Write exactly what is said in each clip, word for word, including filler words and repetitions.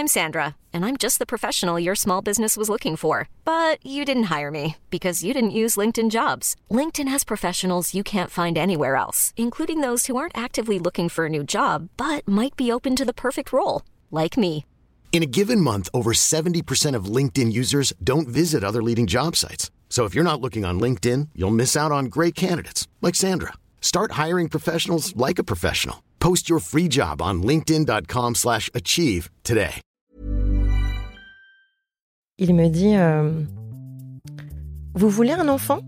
I'm Sandra, and I'm just the professional your small business was looking for. But you didn't hire me because you didn't use LinkedIn Jobs. LinkedIn has professionals you can't find anywhere else, including those who aren't actively looking for a new job, but might be open to the perfect role, like me. In a given month, over seventy percent of LinkedIn users don't visit other leading job sites. So if you're not looking on LinkedIn, you'll miss out on great candidates like Sandra. Start hiring professionals like a professional. Post your free job on linkedin.com slash achieve today. Il me dit euh, vous voulez un enfant?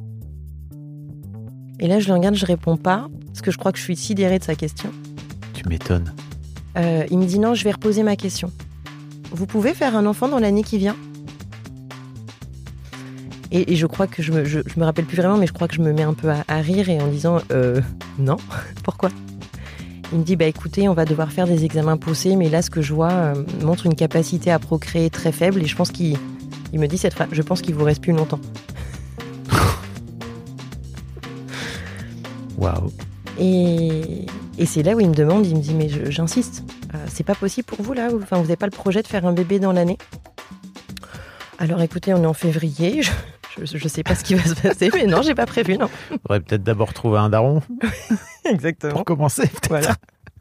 Et là, je le regarde, je réponds pas, parce que je crois que je suis sidérée de sa question. Tu m'étonnes. Euh, il me dit non, je vais reposer ma question. Vous pouvez faire un enfant dans l'année qui vient? Et, et je crois que je me, je, je me rappelle plus vraiment, mais je crois que je me mets un peu à, à rire et en disant euh, non. Pourquoi? Il me dit bah écoutez, on va devoir faire des examens poussés, mais là ce que je vois euh, montre une capacité à procréer très faible et je pense qu'il il me dit cette phrase, je pense qu'il vous reste plus longtemps. Waouh. Et, et c'est là où il me demande, il me dit mais je, j'insiste, euh, c'est pas possible pour vous là, enfin vous n'avez pas le projet de faire un bébé dans l'année? Alors écoutez, on est en février, je, je, je sais pas ce qui va se passer, mais non, j'ai pas prévu, non. Faudrait peut-être d'abord trouver un daron. Exactement. Pour commencer, peut-être. Voilà.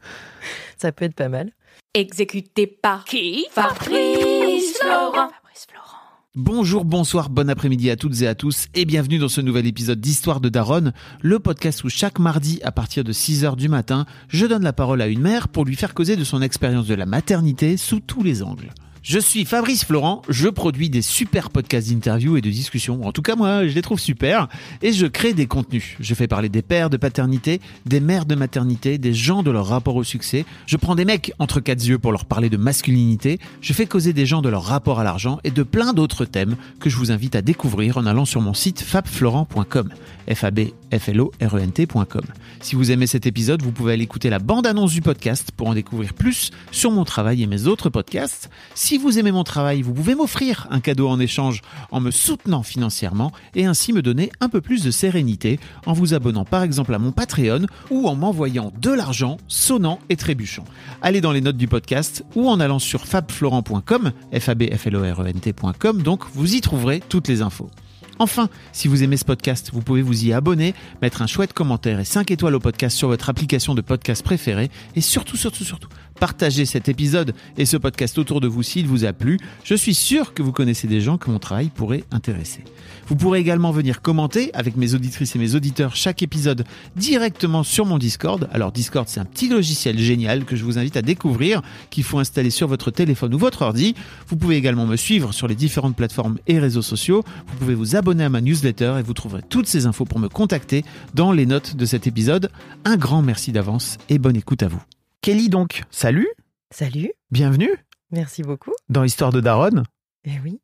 Ça peut être pas mal. Exécuté par qui? Fabrice Florent. Fabrice Florent. Bonjour, bonsoir, bon après-midi à toutes et à tous et bienvenue dans ce nouvel épisode d'Histoire de Daronne, le podcast où chaque mardi à partir de six heures du matin, je donne la parole à une mère pour lui faire causer de son expérience de la maternité sous tous les angles. Je suis Fabrice Florent, je produis des super podcasts d'interviews et de discussions. En tout cas, moi, je les trouve super. Et je crée des contenus. Je fais parler des pères de paternité, des mères de maternité, des gens de leur rapport au succès. Je prends des mecs entre quatre yeux pour leur parler de masculinité. Je fais causer des gens de leur rapport à l'argent et de plein d'autres thèmes que je vous invite à découvrir en allant sur mon site fabflorent point com. F A B F L O R E N T point com. Si vous aimez cet épisode, vous pouvez aller écouter la bande-annonce du podcast pour en découvrir plus sur mon travail et mes autres podcasts. Si vous aimez mon travail, vous pouvez m'offrir un cadeau en échange en me soutenant financièrement et ainsi me donner un peu plus de sérénité en vous abonnant par exemple à mon Patreon ou en m'envoyant de l'argent sonnant et trébuchant. Allez dans les notes du podcast ou en allant sur fabflorent point com, F A B F L O R E N T point com, donc vous y trouverez toutes les infos. Enfin, si vous aimez ce podcast, vous pouvez vous y abonner, mettre un chouette commentaire et cinq étoiles au podcast sur votre application de podcast préférée et surtout, surtout, surtout, partagez cet épisode et ce podcast autour de vous s'il vous a plu. Je suis sûr que vous connaissez des gens que mon travail pourrait intéresser. Vous pourrez également venir commenter avec mes auditrices et mes auditeurs chaque épisode directement sur mon Discord. Alors Discord, c'est un petit logiciel génial que je vous invite à découvrir, qu'il faut installer sur votre téléphone ou votre ordi. Vous pouvez également me suivre sur les différentes plateformes et réseaux sociaux. Vous pouvez vous abonner à ma newsletter et vous trouverez toutes ces infos pour me contacter dans les notes de cet épisode. Un grand merci d'avance et bonne écoute à vous. Kelly donc, salut. Salut. Bienvenue. Merci beaucoup. Dans Histoire de Daronne. Eh oui.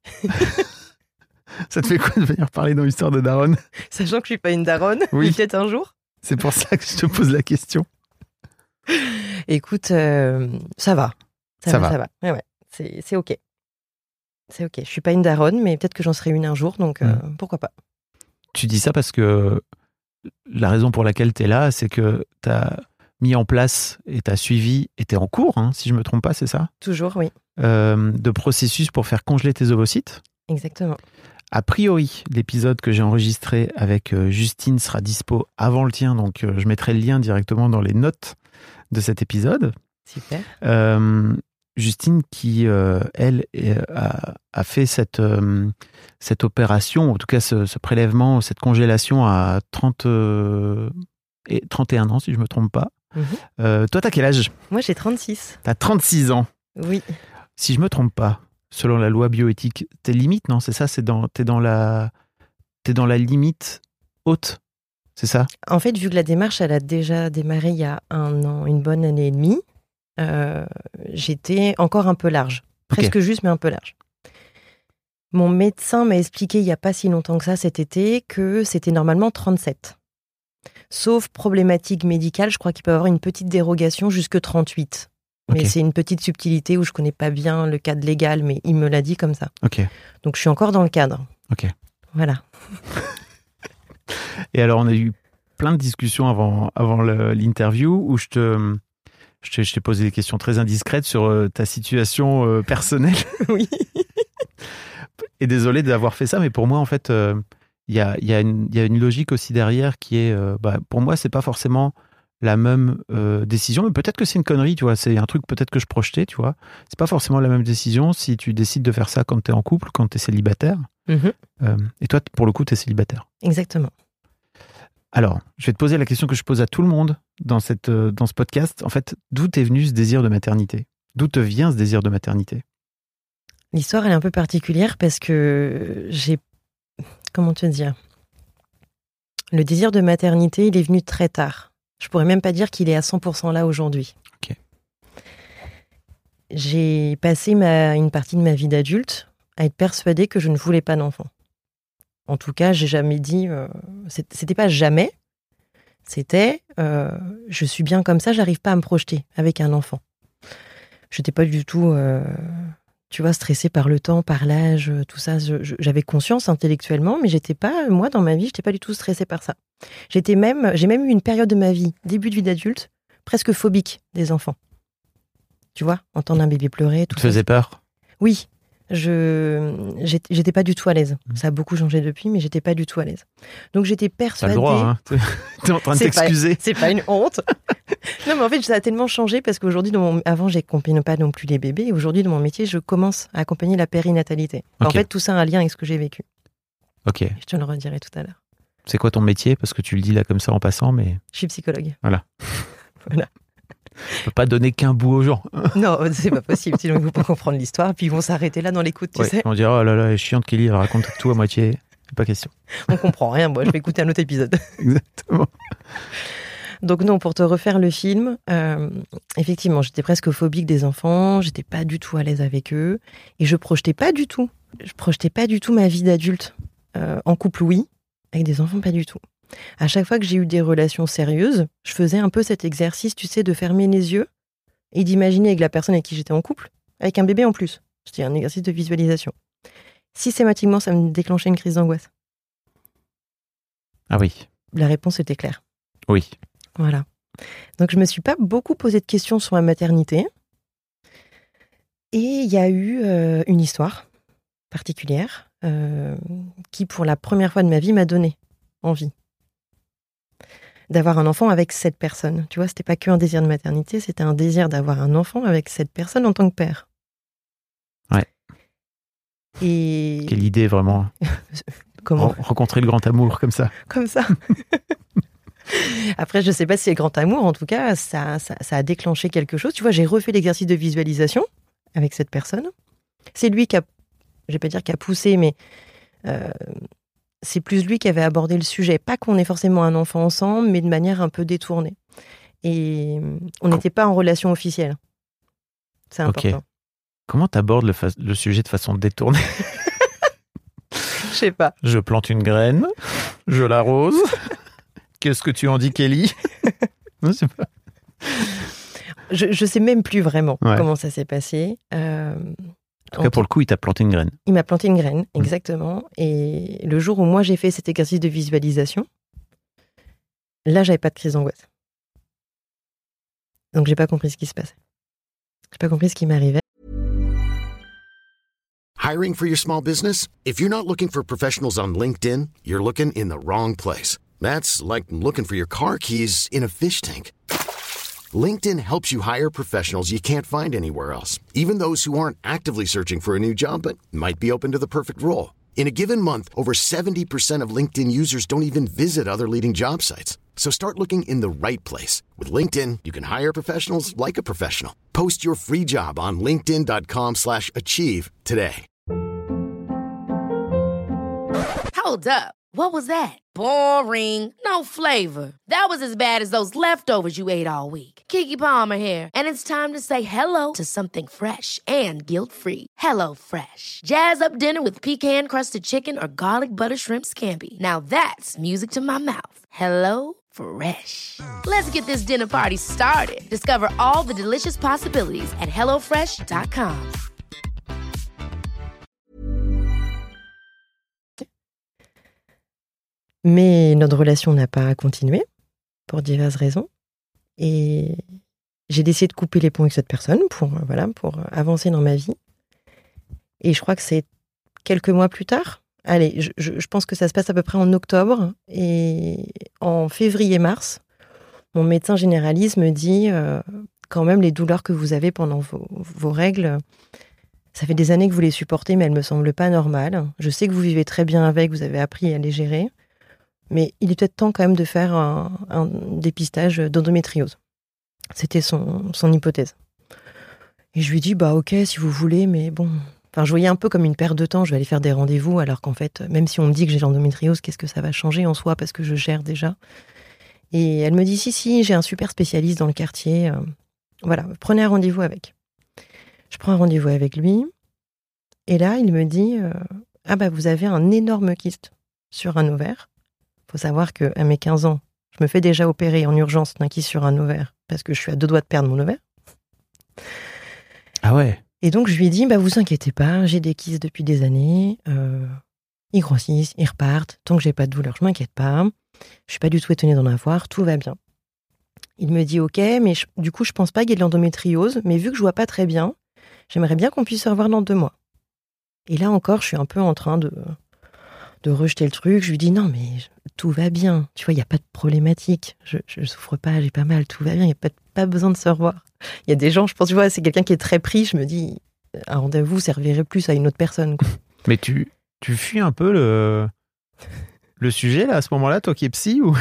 Ça te fait quoi de venir parler dans l'Histoire de Daronne? Sachant que je suis pas une daronne, oui. Peut-être un jour. C'est pour ça que je te pose la question. Écoute, euh, ça va. Ça, ça va, va, ça va. Ouais, ouais. C'est, c'est ok. C'est ok. Je suis pas une daronne, mais peut-être que j'en serai une un jour, donc euh, mmh. pourquoi pas. Tu dis ça parce que la raison pour laquelle tu es là, c'est que tu as mis en place et tu as suivi, et tu es en cours, hein, si je me trompe pas, c'est ça? Toujours, oui. Euh, de processus pour faire congeler tes ovocytes. Exactement. A priori, l'épisode que j'ai enregistré avec euh, Justine sera dispo avant le tien, donc euh, je mettrai le lien directement dans les notes de cet épisode. Super. Euh, Justine qui, euh, elle, est, a, a fait cette, euh, cette opération, en tout cas ce, ce prélèvement, cette congélation à trente, euh, et trente et un ans, si je ne me trompe pas. Mmh. Euh, toi, t'as quel âge? Moi, j'ai trente-six. T'as trente-six ans. Oui. Si je ne me trompe pas, selon la loi bioéthique, t'es limite, non? C'est ça, c'est dans, t'es dans la, t'es dans la limite haute, c'est ça? En fait, vu que la démarche, elle a déjà démarré il y a un an, une bonne année et demie, euh, j'étais encore un peu large. Presque okay. Juste, mais un peu large. Mon médecin m'a expliqué il n'y a pas si longtemps que ça, cet été, que c'était normalement trente-sept. Sauf problématique médicale, je crois qu'il peut y avoir une petite dérogation jusque trente-huit. Mais okay. C'est une petite subtilité où je ne connais pas bien le cadre légal, mais il me l'a dit comme ça. Okay. Donc je suis encore dans le cadre. Ok. Voilà. Et alors, on a eu plein de discussions avant, avant le, l'interview où je te, Je t'ai, je t'ai posé des questions très indiscrètes sur euh, ta situation euh, personnelle. Oui. Et désolé d'avoir fait ça, mais pour moi, en fait, il euh, y, a, y, a y a une logique aussi derrière qui est, euh, bah, pour moi, c'est pas forcément la même euh, décision, mais peut-être que c'est une connerie, tu vois. C'est un truc peut-être que je projetais, tu vois. C'est pas forcément la même décision si tu décides de faire ça quand t'es en couple, quand t'es célibataire. Mm-hmm. Euh, et toi, pour le coup, t'es célibataire. Exactement. Alors, je vais te poser la question que je pose à tout le monde dans, cette, euh, dans ce podcast. En fait, d'où t'es venu ce désir de maternité ? D'où te vient ce désir de maternité ? L'histoire, elle est un peu particulière parce que j'ai... Comment te dire ? Le désir de maternité, il est venu très tard. Je pourrais même pas dire qu'il est à cent pour cent là aujourd'hui. Ok. J'ai passé ma, une partie de ma vie d'adulte à être persuadée que je ne voulais pas d'enfant. En tout cas, j'ai jamais dit... Euh, c'était pas jamais. C'était... Euh, je suis bien comme ça, j'arrive pas à me projeter avec un enfant. Je n'étais pas du tout... Euh, tu vois, stressée par le temps, par l'âge, tout ça. Je, je, j'avais conscience intellectuellement, mais j'étais pas... Moi, dans ma vie, j'étais pas du tout stressée par ça. J'étais même... J'ai même eu une période de ma vie, début de vie d'adulte, presque phobique des enfants. Tu vois, entendre un bébé pleurer... Tout ça te faisait peur ? Oui. Je j'étais, j'étais pas du tout à l'aise. Ça a beaucoup changé depuis, mais j'étais pas du tout à l'aise. Donc j'étais persuadée. T'as le droit, hein. T'es en train de t'excuser. Pas, c'est pas une honte. Non, mais en fait, ça a tellement changé parce qu'aujourd'hui, dans mon... avant, j'accompagnais pas non plus les bébés. Et aujourd'hui, dans mon métier, je commence à accompagner la périnatalité. Okay. En fait, tout ça a un lien avec ce que j'ai vécu. Ok. Je te le redirai tout à l'heure. C'est quoi ton métier ? Parce que tu le dis là comme ça en passant, mais. Je suis psychologue. Voilà. Voilà. On peut pas donner qu'un bout aux gens. Non, c'est pas possible. Sinon, ils vont pas comprendre l'histoire. Puis ils vont s'arrêter là dans l'écoute, tu ouais, sais. On dira, oh là là, elle est chiante Kelly, elle raconte tout à moitié. C'est pas question. On comprend rien, moi. Je vais écouter un autre épisode. Exactement. Donc non, pour te refaire le film, euh, effectivement, j'étais presque phobique des enfants. J'étais pas du tout à l'aise avec eux. Et je projetais pas du tout. Je projetais pas du tout ma vie d'adulte. Euh, en couple, oui. Avec des enfants, pas du tout. À chaque fois que j'ai eu des relations sérieuses, je faisais un peu cet exercice, tu sais, de fermer les yeux et d'imaginer avec la personne avec qui j'étais en couple, avec un bébé en plus. C'était un exercice de visualisation. Systématiquement, ça me déclenchait une crise d'angoisse. Ah oui. La réponse était claire. Oui. Voilà. Donc, je me suis pas beaucoup posé de questions sur ma maternité. Et il y a eu euh, une histoire particulière euh, qui, pour la première fois de ma vie, m'a donné envie d'avoir un enfant avec cette personne. Tu vois, c'était pas qu'un désir de maternité, c'était un désir d'avoir un enfant avec cette personne en tant que père. Ouais. Et... Quelle idée, vraiment. Comment ? Re- rencontrer le grand amour, comme ça. Comme ça. Après, je sais pas si c'est grand amour, en tout cas, ça, ça, ça a déclenché quelque chose. Tu vois, j'ai refait l'exercice de visualisation avec cette personne. C'est lui qui a, je vais pas dire qui a poussé, mais euh, c'est plus lui qui avait abordé le sujet. Pas qu'on ait forcément un enfant ensemble, mais de manière un peu détournée. Et on n'était pas en relation officielle. C'est important. Okay. Comment t'abordes le, fa- le sujet de façon détournée ? Je sais pas. Je plante une graine, je l'arrose. Qu'est-ce que tu en dis, Kelly ? Je sais pas. Je, je sais même plus vraiment ouais. comment ça s'est passé. Euh, en tout cas, pour le coup, il t'a planté une graine. Il m'a planté une graine, exactement. Mmh. Et le jour où moi, j'ai fait cet exercice de visualisation, là, j'avais pas de crise d'angoisse. Donc, j'ai pas compris ce qui se passait. J'ai pas compris ce qui m'arrivait. Hiring for your small business? If you're not looking for professionals on LinkedIn, you're looking in the wrong place. That's like looking for your car keys in a fish tank. LinkedIn helps you hire professionals you can't find anywhere else, even those who aren't actively searching for a new job but might be open to the perfect role. In a given month, over seventy percent of LinkedIn users don't even visit other leading job sites. So start looking in the right place. With LinkedIn, you can hire professionals like a professional. Post your free job on linkedin.com slash achieve today. Hold up. What was that? Boring. No flavor. That was as bad as those leftovers you ate all week. Keke Palmer here, and it's time to say hello to something fresh and guilt-free. Hello Fresh. Jazz up dinner with pecan-crusted chicken or garlic butter shrimp scampi. Now that's music to my mouth. Hello Fresh. Let's get this dinner party started. Discover all the delicious possibilities at hello fresh dot com. Mais notre relation n'a pas continué, pour diverses raisons. Et j'ai décidé de couper les ponts avec cette personne pour, euh, voilà, pour avancer dans ma vie. Et je crois que c'est quelques mois plus tard. Allez, je, je, je pense que ça se passe à peu près en octobre. Et en février-mars, mon médecin généraliste me dit euh, quand même les douleurs que vous avez pendant vos, vos règles, ça fait des années que vous les supportez, mais elles ne me semblent pas normales. Je sais que vous vivez très bien avec, vous avez appris à les gérer. Mais il est peut-être temps quand même de faire un, un dépistage d'endométriose. C'était son, son hypothèse. Et je lui dis, bah ok, si vous voulez, mais bon... Enfin, je voyais un peu comme une perte de temps, je vais aller faire des rendez-vous, alors qu'en fait, même si on me dit que j'ai l'endométriose, qu'est-ce que ça va changer en soi, parce que je gère déjà. Et elle me dit, si, si, j'ai un super spécialiste dans le quartier. Euh, voilà, prenez un rendez-vous avec. Je prends un rendez-vous avec lui, et là, il me dit, euh, ah bah, vous avez un énorme kyste sur un ovaire. Il faut savoir qu'à mes quinze ans, je me fais déjà opérer en urgence d'un kyste sur un ovaire, parce que je suis à deux doigts de perdre mon ovaire. Ah ouais. Et donc, je lui ai dit, bah, vous inquiétez pas, j'ai des kystes depuis des années, euh, ils grossissent, ils repartent, tant que j'ai pas de douleur, je m'inquiète pas, je suis pas du tout étonnée d'en avoir, tout va bien. Il me dit, ok, mais je, du coup, je pense pas qu'il y ait de l'endométriose, mais vu que je vois pas très bien, j'aimerais bien qu'on puisse se revoir dans deux mois. Et là encore, je suis un peu en train de, de rejeter le truc, je lui dis, non, mais tout va bien, tu vois, il n'y a pas de problématique, je, je souffre pas, j'ai pas mal, tout va bien, il n'y a pas, pas besoin de se revoir. Il y a des gens, je pense, tu vois, c'est quelqu'un qui est très pris, je me dis, un rendez-vous servirait plus à une autre personne, quoi. Mais tu, tu fuis un peu le, le sujet, là, à ce moment-là, toi qui es psy, ou,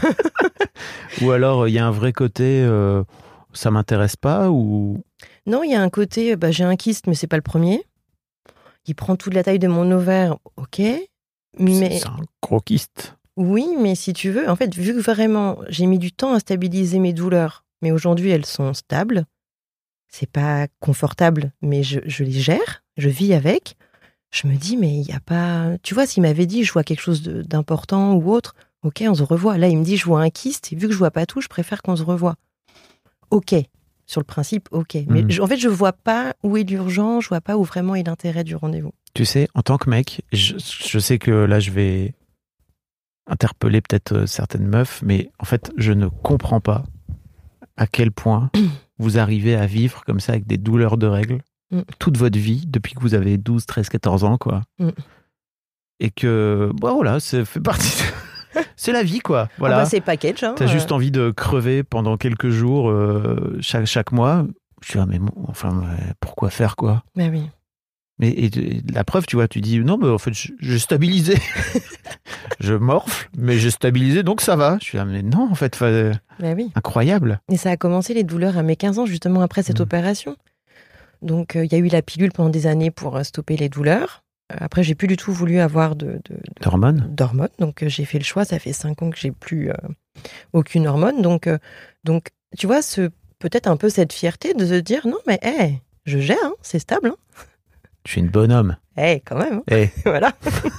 ou alors il y a un vrai côté, euh, ça m'intéresse pas, ou... Non, il y a un côté, bah, j'ai un kyste, mais c'est pas le premier. Il prend toute la taille de mon ovaire, ok, mais... C'est, c'est un gros kyste. Oui, mais si tu veux, en fait, vu que vraiment, j'ai mis du temps à stabiliser mes douleurs, mais aujourd'hui, elles sont stables. C'est pas confortable, mais je, je les gère, je vis avec. Je me dis, mais il n'y a pas... Tu vois, s'il m'avait dit, je vois quelque chose de, d'important ou autre, ok, on se revoit. Là, il me dit, je vois un kyste, et vu que je vois pas tout, je préfère qu'on se revoie. Ok, sur le principe, ok. Mais Mmh. je, en fait, je vois pas où est l'urgence, je vois pas où vraiment est l'intérêt du rendez-vous. Tu sais, en tant que mec, je, je sais que là, je vais interpeller peut-être certaines meufs, mais en fait, je ne comprends pas à quel point vous arrivez à vivre comme ça avec des douleurs de règles mm. toute votre vie, depuis que vous avez douze, treize, quatorze ans, quoi. Mm. Et que, bon, voilà, ça fait partie de... c'est la vie, quoi. Voilà. Ah bah c'est package. Hein, T'as euh... juste envie de crever pendant quelques jours, euh, chaque, chaque mois. Je suis là, mais bon, enfin, pourquoi faire, quoi? Bah oui. Mais et, et, la preuve, tu vois, tu dis, non, mais en fait, j'ai stabilisé. Je morfle, mais j'ai stabilisé, donc ça va. Je suis là, mais non, en fait, bah oui. Incroyable. Et ça a commencé les douleurs à mes quinze ans, justement après cette mmh. opération. Donc, il euh, y a eu la pilule pendant des années pour euh, stopper les douleurs. Euh, après, j'ai plus du tout voulu avoir de, de, de, d'hormones. d'hormones. Donc, euh, j'ai fait le choix. Ça fait cinq ans que j'ai plus euh, aucune hormone. Donc, euh, donc, tu vois, ce, peut-être un peu cette fierté de se dire, non, mais hey, je gère, hein, c'est stable. Hein. Je suis une bonne homme. Eh, hey, quand même. Hein. Hey. Voilà.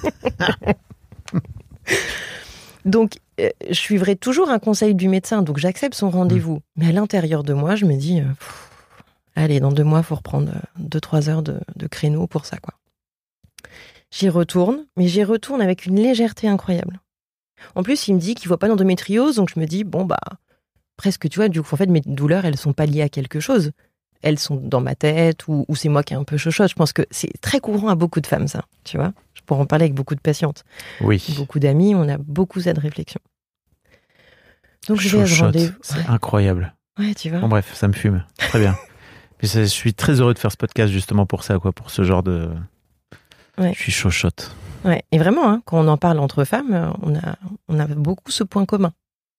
Donc, euh, je suivrai toujours un conseil du médecin, donc j'accepte son rendez-vous. Mmh. Mais à l'intérieur de moi, je me dis, euh, pff, allez, dans deux mois, il faut reprendre deux, trois heures de, de créneau pour ça, quoi. J'y retourne, mais j'y retourne avec une légèreté incroyable. En plus, il me dit qu'il ne voit pas d'endométriose, donc je me dis, bon, bah, presque, tu vois, du coup, en fait, mes douleurs, elles ne sont pas liées à quelque chose. Elles sont dans ma tête, ou, ou c'est moi qui ai un peu chochotte. Je pense que c'est très courant à beaucoup de femmes, ça, tu vois. Je pourrais en parler avec beaucoup de patientes. Oui. Beaucoup d'amis, on a beaucoup cette réflexion. Donc, je vais à ce rendez-vous. C'est ouais. incroyable. Ouais, tu vois. Bon, bref, ça me fume. Très bien. Puis je suis très heureux de faire ce podcast justement pour ça, quoi, pour ce genre de... Ouais. Je suis chochotte. Ouais, et vraiment, hein, quand on en parle entre femmes, on a, on a beaucoup ce point commun.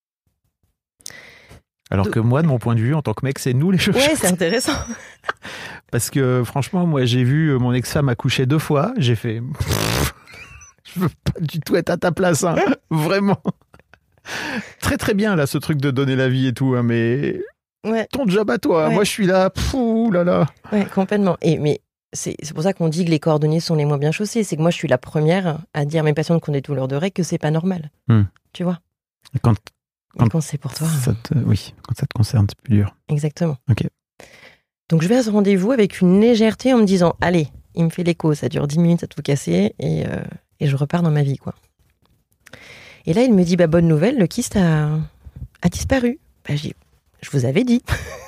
Alors que moi, de mon point de vue, en tant que mec, c'est nous les chochottes. Ouais, c'est intéressant. Parce que franchement, moi, j'ai vu mon ex-femme accoucher deux fois. J'ai fait... Je veux pas du tout être à ta place, hein. Vraiment. Très très bien, là, ce truc de donner la vie et tout, hein, mais... Ouais. Ton job à toi. Ouais. Moi, je suis là. Pouh là là. Ouais, complètement. Et, mais c'est, c'est pour ça qu'on dit que les cordonniers sont les moins bien chaussés. C'est que moi, je suis la première à dire à mes patientes qui ont des douleurs de règles que c'est pas normal. Hmm. Tu vois. Et quand... Quand, quand c'est pour toi. Ça te, oui, quand ça te concerne, c'est plus dur. Exactement. Ok. Donc je vais à ce rendez-vous avec une légèreté en me disant, allez, il me fait l'écho, ça dure dix minutes à tout casser et, euh, et je repars dans ma vie, quoi. Et là, il me dit, bah bonne nouvelle, le kyste a, a disparu. Bah, je dis, je vous avais dit.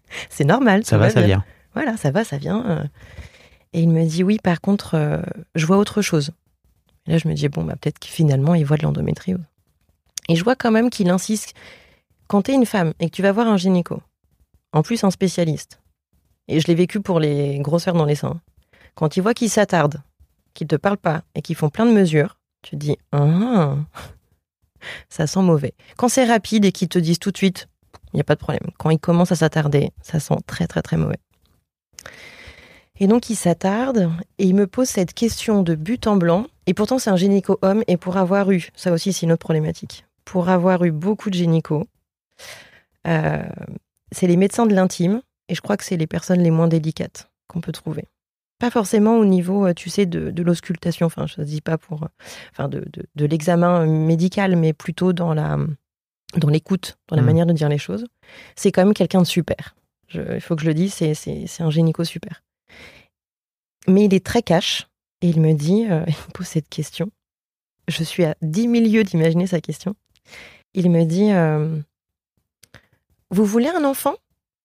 C'est normal. Ça va, ça bien. vient. Voilà, ça va, ça vient. Et il me dit, oui, par contre, euh, je vois autre chose. Et là, je me dis, bon, bah, peut-être que finalement, il voit de l'endométriose. Et je vois quand même qu'il insiste. Quand t'es une femme et que tu vas voir un gynéco, en plus un spécialiste, et je l'ai vécu pour les grosseurs dans les seins, quand il voit qu'ils s'attardent, qu'ils te parlent pas et qu'ils font plein de mesures, tu te dis, ah, ça sent mauvais. Quand c'est rapide et qu'ils te disent tout de suite, il n'y a pas de problème. Quand ils commencent à s'attarder, ça sent très très très mauvais. Et donc il s'attarde et il me pose cette question de but en blanc. Et pourtant c'est un gynéco homme, et pour avoir eu, ça aussi c'est une autre problématique, pour avoir eu beaucoup de gynécos, euh, c'est les médecins de l'intime, et je crois que c'est les personnes les moins délicates qu'on peut trouver. Pas forcément au niveau, tu sais, de, de l'auscultation, enfin je ne dis pas pour, enfin de, de, de l'examen médical, mais plutôt dans la, dans l'écoute, dans la mmh. manière de dire les choses. C'est quand même quelqu'un de super. Je, il faut que je le dise, c'est, c'est, c'est un gynéco super. Mais il est très cash, et il me dit, euh, il me pose cette question. Je suis à dix mille lieues d'imaginer sa question. Il me dit, euh, vous voulez un enfant ?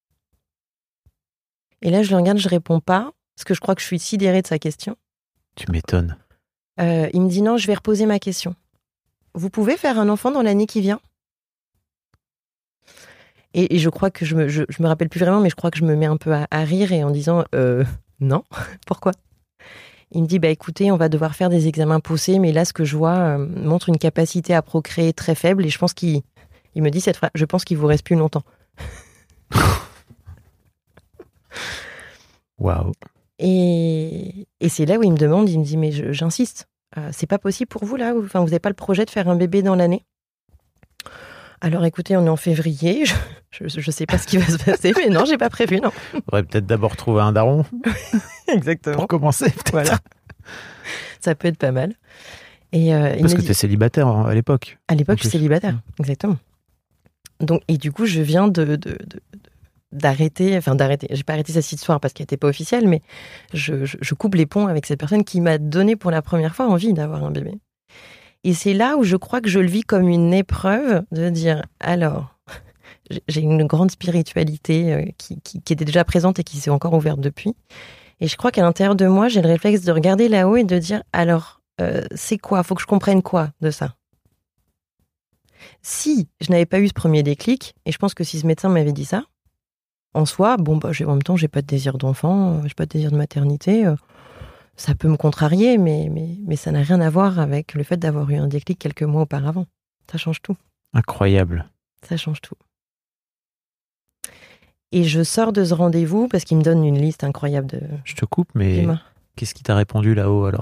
Et là, je le regarde, je réponds pas, parce que je crois que je suis sidérée de sa question. Tu m'étonnes. Euh, il me dit, non, je vais reposer ma question. Vous pouvez faire un enfant dans l'année qui vient ? et, et je crois que je me, je, je me rappelle plus vraiment, mais je crois que je me mets un peu à, à rire et en disant, euh, non, pourquoi ? Il me dit, bah écoutez, on va devoir faire des examens poussés, mais là, ce que je vois euh, montre une capacité à procréer très faible, et je pense qu'il il me dit cette phrase, je pense qu'il vous reste plus longtemps. Waouh. Et, et c'est là où il me demande, il me dit, mais je, j'insiste, euh, c'est pas possible pour vous là, enfin, vous n'avez pas le projet de faire un bébé dans l'année ? Alors écoutez, on est en février, je, je, je sais pas ce qui va se passer, mais non, j'ai pas prévu, non. On aurait peut-être d'abord trouvé un daron. Exactement. Pour commencer, peut-être. Voilà. Ça peut être pas mal. Et euh, Parce que dit... tu es célibataire à l'époque. À l'époque, je suis célibataire, mmh. exactement. Donc, et du coup, je viens de, de, de, d'arrêter, enfin d'arrêter, j'ai pas arrêté cette histoire parce qu'elle n'était pas officielle, mais je, je, je coupe les ponts avec cette personne qui m'a donné pour la première fois envie d'avoir un bébé. Et c'est là où je crois que je le vis comme une épreuve de dire, alors, j'ai une grande spiritualité qui, qui, qui était déjà présente et qui s'est encore ouverte depuis. Et je crois qu'à l'intérieur de moi, j'ai le réflexe de regarder là-haut et de dire, alors, euh, c'est quoi ? Faut que je comprenne quoi de ça ? Si je n'avais pas eu ce premier déclic, et je pense que si ce médecin m'avait dit ça, en soi, bon, bah, j'ai, en même temps, j'ai pas de désir d'enfant, euh, j'ai pas de désir de maternité, euh, ça peut me contrarier, mais, mais, mais ça n'a rien à voir avec le fait d'avoir eu un déclic quelques mois auparavant. Ça change tout. Incroyable. Ça change tout. Et je sors de ce rendez-vous parce qu'il me donne une liste incroyable de... Je te coupe, mais Dis-moi. Qu'est-ce qui t'a répondu là-haut alors ?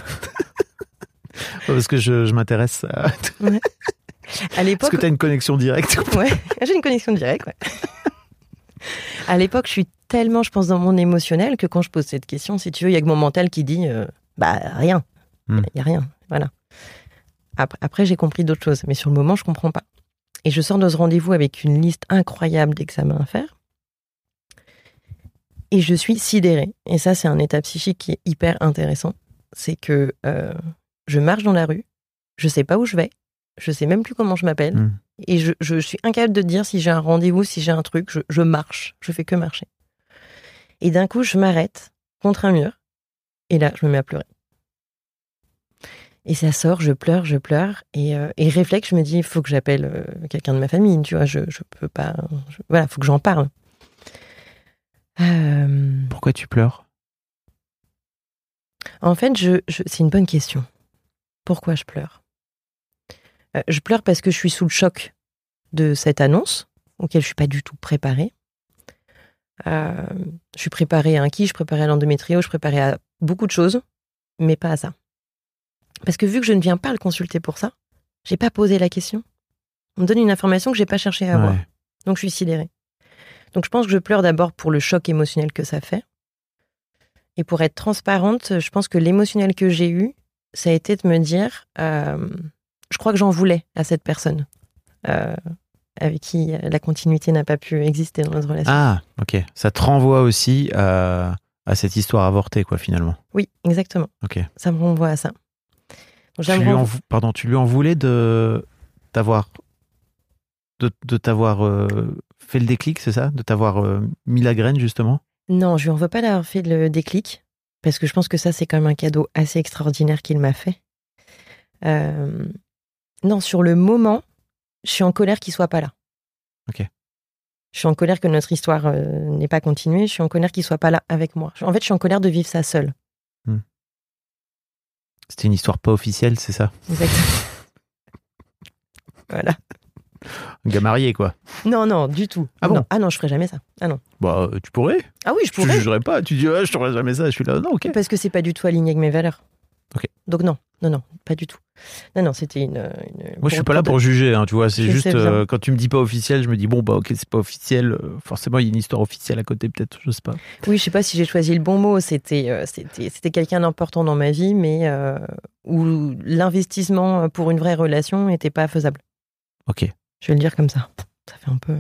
Parce que je, je m'intéresse à... Ouais. À l'époque... Est-ce que tu as une connexion directe ? Ouais, j'ai une connexion directe, ouais. À l'époque, je suis tellement, je pense, dans mon émotionnel que quand je pose cette question, si tu veux, il y a que mon mental qui dit euh, bah rien, il hmm. y a rien, voilà. Après, après, j'ai compris d'autres choses, mais sur le moment, je comprends pas. Et je sors de ce rendez-vous avec une liste incroyable d'examens à faire, et je suis sidérée. Et ça, c'est un état psychique qui est hyper intéressant. C'est que euh, je marche dans la rue, je sais pas où je vais, je sais même plus comment je m'appelle. Hmm. Et je, je suis incapable de dire si j'ai un rendez-vous, si j'ai un truc, je, je marche, je fais que marcher. Et d'un coup, je m'arrête contre un mur, et là, je me mets à pleurer. Et ça sort, je pleure, je pleure, et, euh, et réflexe, je me dis, il faut que j'appelle euh, quelqu'un de ma famille, tu vois, je, je peux pas... Je, voilà, il faut que j'en parle. Euh... Pourquoi tu pleures ? En fait, je, je, c'est une bonne question. Pourquoi je pleure ? Je pleure parce que je suis sous le choc de cette annonce, auquel je ne suis pas du tout préparée. Euh, je suis préparée à un qui, je suis préparée à l'endométriose, je suis préparée à beaucoup de choses, mais pas à ça. Parce que vu que je ne viens pas le consulter pour ça, je n'ai pas posé la question. On me donne une information que je n'ai pas cherché à avoir. Ouais. Donc je suis sidérée. Donc je pense que je pleure d'abord pour le choc émotionnel que ça fait. Et pour être transparente, je pense que l'émotionnel que j'ai eu, ça a été de me dire... Euh, je crois que j'en voulais à cette personne euh, avec qui la continuité n'a pas pu exister dans notre relation. Ah, ok. Ça te renvoie aussi à, à cette histoire avortée, quoi, finalement. Oui, exactement. Ok. Ça me renvoie à ça. Donc, tu, lui en, pardon, tu lui en voulais de t'avoir de, de t'avoir euh, fait le déclic, c'est ça? De t'avoir euh, mis la graine, justement? Non, je lui en veux pas d'avoir fait le déclic, parce que je pense que ça, c'est quand même un cadeau assez extraordinaire qu'il m'a fait. Euh, non, sur le moment, je suis en colère qu'il soit pas là. Ok. Je suis en colère que notre histoire euh, n'ait pas continué. Je suis en colère qu'il soit pas là avec moi. En fait, je suis en colère de vivre ça seule. Hmm. C'était une histoire pas officielle, c'est ça? Exactement. Voilà. Un gars marié, quoi. Non, non, du tout. Ah bon? Non. Ah non, je ferais jamais ça. Ah non. Bah, tu pourrais. Ah oui, je Je te pourrais. jugerais pas. Tu dis, ouais, je ferais jamais ça. Je suis là, non, ok. Parce que c'est pas du tout aligné avec mes valeurs. Ok. Donc non, non, non, pas du tout. Non, non, c'était une, une... Moi, je suis pas là pour juger, hein, tu vois. C'est Je juste, sais bien. euh, quand tu me dis pas officiel, je me dis, bon, bah, ok, c'est pas officiel. euh, forcément, il y a une histoire officielle à côté, peut-être, je sais pas. Oui, je sais pas si j'ai choisi le bon mot. C'était, euh, c'était, c'était quelqu'un d'important dans ma vie, mais euh, où l'investissement pour une vraie relation n'était pas faisable. Ok. Je vais le dire comme ça. Ça fait un peu...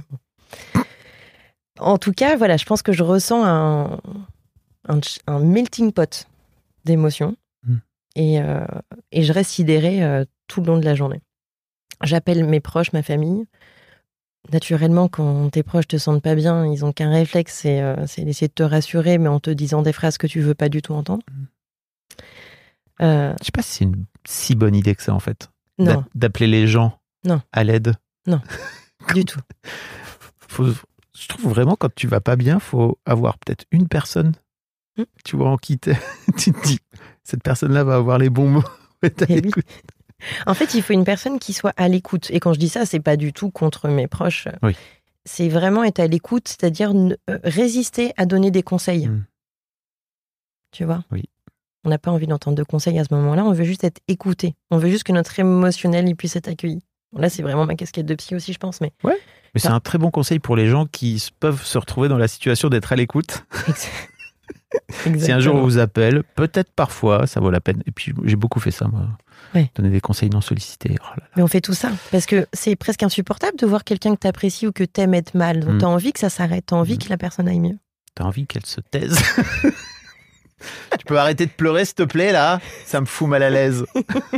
En tout cas, voilà, je pense que je ressens un, un, un melting pot d'émotions. Mm. Et, euh, et je reste sidérée euh, tout le long de la journée. J'appelle mes proches, ma famille. Naturellement, quand tes proches te sentent pas bien, ils ont qu'un réflexe, c'est, euh, c'est d'essayer de te rassurer, mais en te disant des phrases que tu veux pas du tout entendre. Mm. Euh, Je sais pas si c'est une si bonne idée que ça, en fait. non, D'a- D'appeler les gens Non. à l'aide. non, du tout. Faut, je trouve vraiment, quand tu vas pas bien, faut avoir peut-être une personne, Mm. tu vois, en qui t'es- tu te dis, cette personne-là va avoir les bons mots. être à Eh oui. l'écoute. En fait, il faut une personne qui soit à l'écoute. Et quand je dis ça, c'est pas du tout contre mes proches. Oui. C'est vraiment être à l'écoute, c'est-à-dire ne- euh, résister à donner des conseils. Mm. Tu vois? Oui. On n'a pas envie d'entendre de conseils à ce moment-là, on veut juste être écouté. On veut juste que notre émotionnel il puisse être accueilli. Bon, là, c'est vraiment ma casquette de psy aussi, je pense. Mais Mais c'est un très bon conseil pour les gens qui s- peuvent se retrouver dans la situation d'être à l'écoute. Si un jour on vous appelle, peut-être parfois, ça vaut la peine. Et puis j'ai beaucoup fait ça, moi. Ouais. Donner des conseils non sollicités. Oh là là. Mais on fait tout ça. Parce que c'est presque insupportable de voir quelqu'un que tu apprécies ou que tu aimes être mal. Donc, Mm. tu as envie que ça s'arrête. Tu as envie Mm. que la personne aille mieux. T'as envie qu'elle se taise. Tu peux arrêter de pleurer, s'il te plaît, là? Ça me fout mal à l'aise.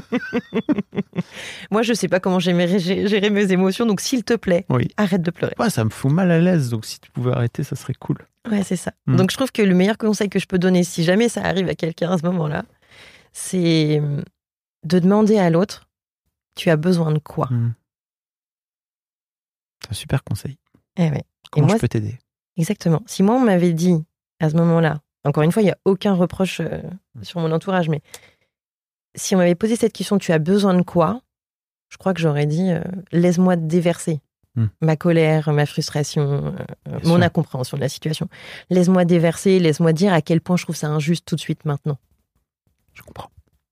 Moi, je sais pas comment gérer, gérer mes émotions. Donc, s'il te plaît, Oui. arrête de pleurer. Ouais, ça me fout mal à l'aise, donc si tu pouvais arrêter, ça serait cool. Ouais, c'est ça. Mm. Donc, je trouve que le meilleur conseil que je peux donner, si jamais ça arrive à quelqu'un à ce moment-là, c'est de demander à l'autre, tu as besoin de quoi? Mm. C'est un super conseil. Eh ouais. Comment moi, je peux t'aider? Exactement. Si moi, on m'avait dit à ce moment-là, encore une fois, il n'y a aucun reproche euh, sur mon entourage, mais si on m'avait posé cette question, tu as besoin de quoi? Je crois que j'aurais dit, euh, laisse-moi déverser Mm. ma colère, ma frustration, euh, Bien mon sûr. incompréhension de la situation. Laisse-moi déverser, laisse-moi dire à quel point je trouve ça injuste tout de suite maintenant. Je comprends.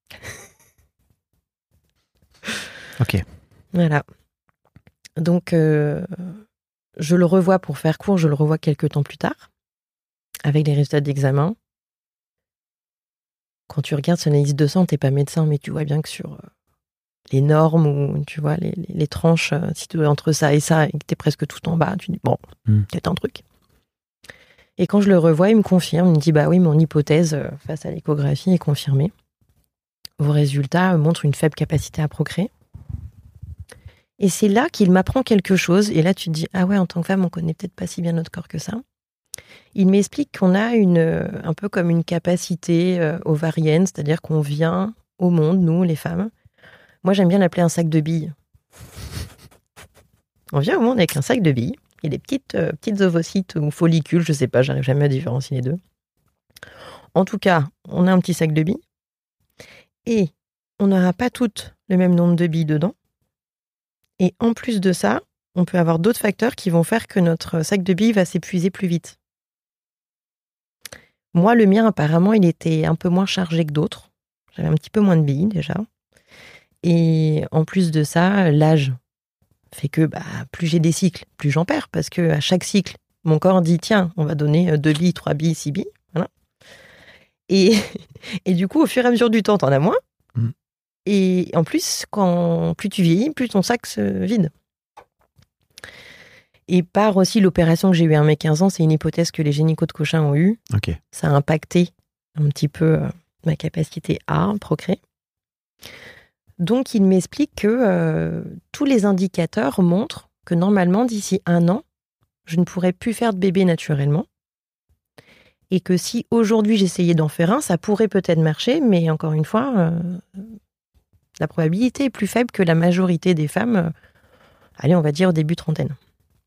Ok. Voilà. Donc, euh, je le revois, pour faire court, je le revois quelques temps plus tard, avec les résultats d'examen. Quand tu regardes son analyse de sang, t'es pas médecin, mais tu vois bien que sur euh, les normes ou tu vois les, les, les tranches, euh, si tu es entre ça et ça et que t'es presque tout en bas, tu dis bon, Mm. peut-être un truc. Et quand je le revois, il me confirme, il me dit bah oui, mon hypothèse euh, face à l'échographie est confirmée. Vos résultats montrent une faible capacité à procréer. Et c'est là qu'il m'apprend quelque chose. Et là, tu te dis, ah ouais, en tant que femme, on connaît peut-être pas si bien notre corps que ça. Il m'explique qu'on a une, un peu comme une capacité euh, ovarienne, c'est-à-dire qu'on vient au monde, nous, les femmes. Moi, j'aime bien l'appeler un sac de billes. On vient au monde avec un sac de billes. Il y a des petites, euh, petites ovocytes ou follicules, je sais pas, j'arrive jamais à différencier les deux. En tout cas, on a un petit sac de billes. Et on n'aura pas toutes le même nombre de billes dedans. Et en plus de ça, on peut avoir d'autres facteurs qui vont faire que notre sac de billes va s'épuiser plus vite. Moi, le mien, apparemment, il était un peu moins chargé que d'autres. J'avais un petit peu moins de billes, déjà. Et en plus de ça, l'âge fait que bah, plus j'ai des cycles, plus j'en perds. Parce qu'à chaque cycle, mon corps dit, tiens, on va donner deux billes, trois billes, six billes. Voilà. Et, et du coup, au fur et à mesure du temps, t'en as moins. Mm. Et en plus, quand plus tu vieillis, plus ton sac se vide. Et par aussi l'opération que j'ai eue à mes quinze ans, c'est une hypothèse que les gynécos de Cochin ont eue. Ok. Ça a impacté un petit peu euh, ma capacité à procréer. Donc, il m'explique que euh, tous les indicateurs montrent que normalement, d'ici un an, je ne pourrais plus faire de bébé naturellement. Et que si aujourd'hui j'essayais d'en faire un, ça pourrait peut-être marcher, mais encore une fois, euh, la probabilité est plus faible que la majorité des femmes, euh, allez, on va dire au début trentaine.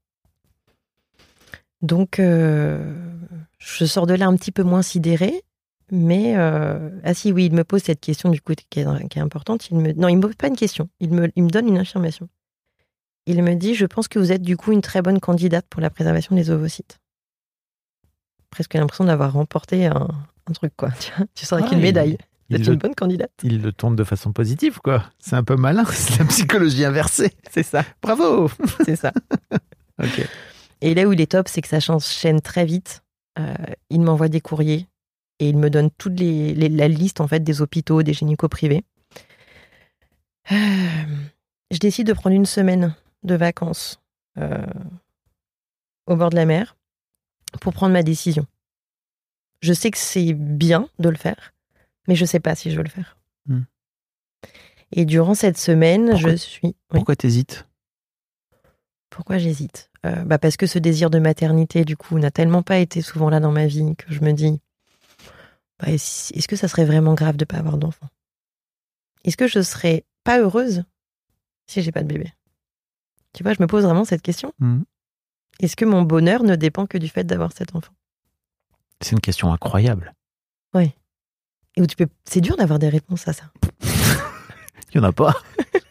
Donc, euh, je sors de là un petit peu moins sidérée, mais euh, ah si, oui, il me pose cette question du coup qui est, qui est importante. Il me, non, il me pose pas une question, il me, il me donne une affirmation. Il me dit, je pense que vous êtes du coup une très bonne candidate pour la préservation des ovocytes. Presque l'impression d'avoir remporté un, un truc, quoi. Tu, vois, tu sors avec ah, une médaille. Vous êtes une le, bonne candidate. Il le tourne de façon positive, quoi. C'est un peu malin, c'est la psychologie inversée. C'est ça. Bravo. C'est ça. Ok. Et là où il est top, c'est que ça s'enchaîne très vite. Euh, il m'envoie des courriers et il me donne toute les, les, la liste en fait, des hôpitaux, des gynécos privés. Euh, je décide de prendre une semaine de vacances euh, au bord de la mer pour prendre ma décision. Je sais que c'est bien de le faire, mais je ne sais pas si je veux le faire. Hmm. Et durant cette semaine, pourquoi, je suis... Oui. Pourquoi t'hésites ? Pourquoi j'hésite ? euh, bah Parce que ce désir de maternité, du coup, n'a tellement pas été souvent là dans ma vie que je me dis, bah, est-ce que ça serait vraiment grave de ne pas avoir d'enfant ? Est-ce que je ne serais pas heureuse si j'ai pas de bébé ? Tu vois, je me pose vraiment cette question. Hmm. Est-ce que mon bonheur ne dépend que du fait d'avoir cet enfant ? C'est une question incroyable. Oui. Et où tu peux... C'est dur d'avoir des réponses à ça. Il n'y en a pas.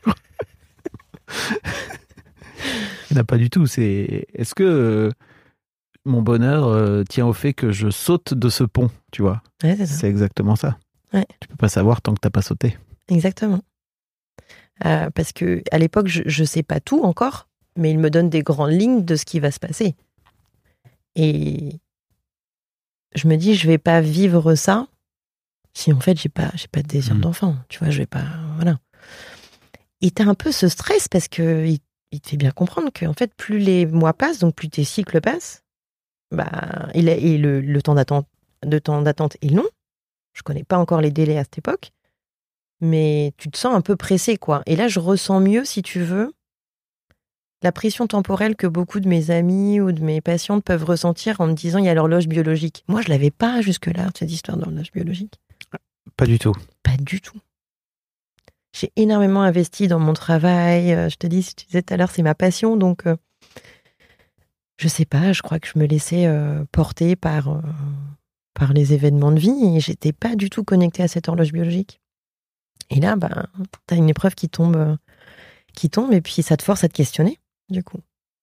Il n'y en a pas du tout. C'est... Est-ce que euh, mon bonheur euh, tient au fait que je saute de ce pont, tu vois ? Ouais, c'est ça. C'est exactement ça. Ouais. Tu peux pas savoir tant que tu n'as pas sauté. Exactement. Euh, parce que à l'époque, je ne sais pas tout encore, mais il me donne des grandes lignes de ce qui va se passer. Et je me dis, je vais pas vivre ça si en fait j'ai pas, j'ai pas de désir mmh. d'enfant. Tu vois, je vais pas, voilà. Et t'as un peu ce stress parce que il, il te fait bien comprendre que en fait, plus les mois passent, donc plus tes cycles passent, bah, il a, et le, le temps d'attente, de temps d'attente est long. Je connais pas encore les délais à cette époque, mais tu te sens un peu pressé, quoi. Et là, je ressens mieux, si tu veux, la pression temporelle que beaucoup de mes amis ou de mes patientes peuvent ressentir en me disant il y a l'horloge biologique. Moi, je l'avais pas jusque-là, cette histoire d'horloge biologique. Pas du tout. Pas du tout. J'ai énormément investi dans mon travail. Je te dis, je te disais tout à l'heure, c'est ma passion. Donc, euh, je sais pas, je crois que je me laissais euh, porter par, euh, par les événements de vie et j'étais pas du tout connectée à cette horloge biologique. Et là, bah, t'as une épreuve qui tombe, euh, qui tombe et puis ça te force à te questionner. Du coup.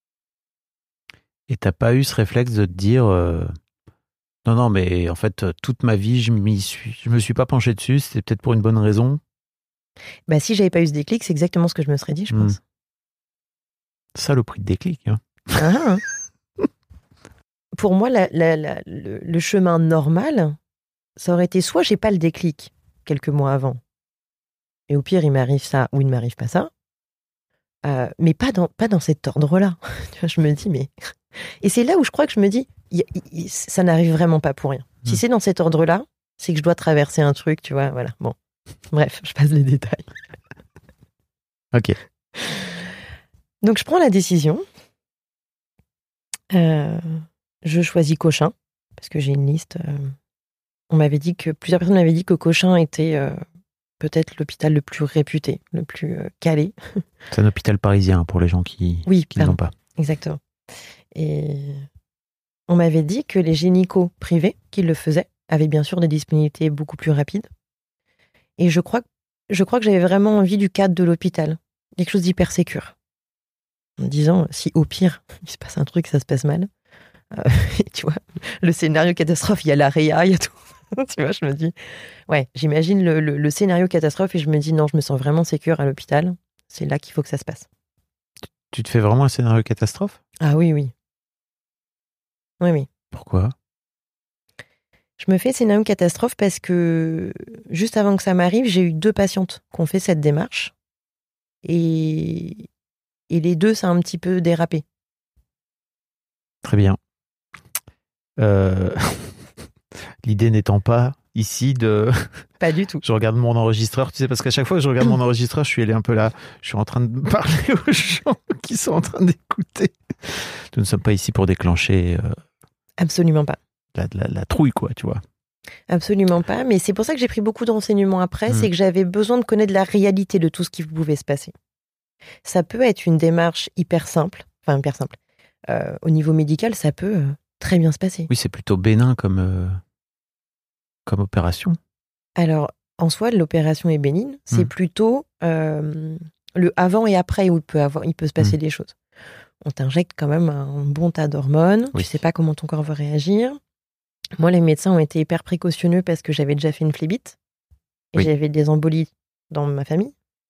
Et t'as pas eu ce réflexe de te dire euh, non, non, mais en fait, toute ma vie, je m'y suis, je me suis pas penché dessus, c'était peut-être pour une bonne raison. Bah, si j'avais pas eu ce déclic, c'est exactement ce que je me serais dit, je pense. Mmh. Ça, le prix de déclic. Hein. Ah, pour moi, la, la, la, le, le chemin normal, ça aurait été soit j'ai pas le déclic quelques mois avant, et au pire, il m'arrive ça ou il ne m'arrive pas ça. Euh, mais pas dans, pas dans cet ordre-là. Tu vois, je me dis, mais... Et c'est là où je crois que je me dis, y, y, ça n'arrive vraiment pas pour rien. Mmh. Si c'est dans cet ordre-là, c'est que je dois traverser un truc, tu vois, voilà. Bon, bref, je passe les détails. Ok. Donc, je prends la décision. Euh, je choisis Cochin, parce que j'ai une liste. Euh, on m'avait dit que... Plusieurs personnes m'avaient dit que Cochin était... Euh, peut-être l'hôpital le plus réputé, le plus euh, calé. C'est un hôpital parisien pour les gens qui oui, qui ne l'ont pas. Exactement. Et on m'avait dit que les gynécos privés qui le faisaient avaient bien sûr des disponibilités beaucoup plus rapides. Et je crois, je crois que j'avais vraiment envie du cadre de l'hôpital. Quelque chose d'hyper sécure. En me disant, si au pire, il se passe un truc, ça se passe mal. Euh, tu vois, le scénario catastrophe, il y a la réa, il y a tout. Tu vois, je me dis, ouais, j'imagine le, le, le scénario catastrophe et je me dis, non, je me sens vraiment sécure à l'hôpital. C'est là qu'il faut que ça se passe. Tu te fais vraiment un scénario catastrophe ? Ah oui, oui. Oui, oui. Pourquoi ? Je me fais scénario catastrophe parce que juste avant que ça m'arrive, j'ai eu deux patientes qui ont fait cette démarche et, et les deux, ça a un petit peu dérapé. Très bien. Euh... L'idée n'étant pas ici de... Pas du tout. Je regarde mon enregistreur, tu sais, parce qu'à chaque fois que je regarde mon enregistreur, je suis allé un peu là, je suis en train de parler aux gens qui sont en train d'écouter. Nous ne sommes pas ici pour déclencher... Euh, Absolument pas. La, la, la trouille, quoi, tu vois. Absolument pas, mais c'est pour ça que j'ai pris beaucoup de renseignements après, mmh. c'est que j'avais besoin de connaître la réalité de tout ce qui pouvait se passer. Ça peut être une démarche hyper simple, enfin hyper simple. Euh, au niveau médical, ça peut euh, très bien se passer. Oui, c'est plutôt bénin comme, euh, comme opération. Alors, en soi, l'opération est bénigne, c'est mmh. plutôt euh, le avant et après où il peut, avoir, il peut se passer mmh. des choses. On t'injecte quand même un bon tas d'hormones, oui. tu sais pas comment ton corps va réagir. Moi, les médecins ont été hyper précautionneux parce que j'avais déjà fait une phlébite et oui. j'avais des embolies dans ma famille.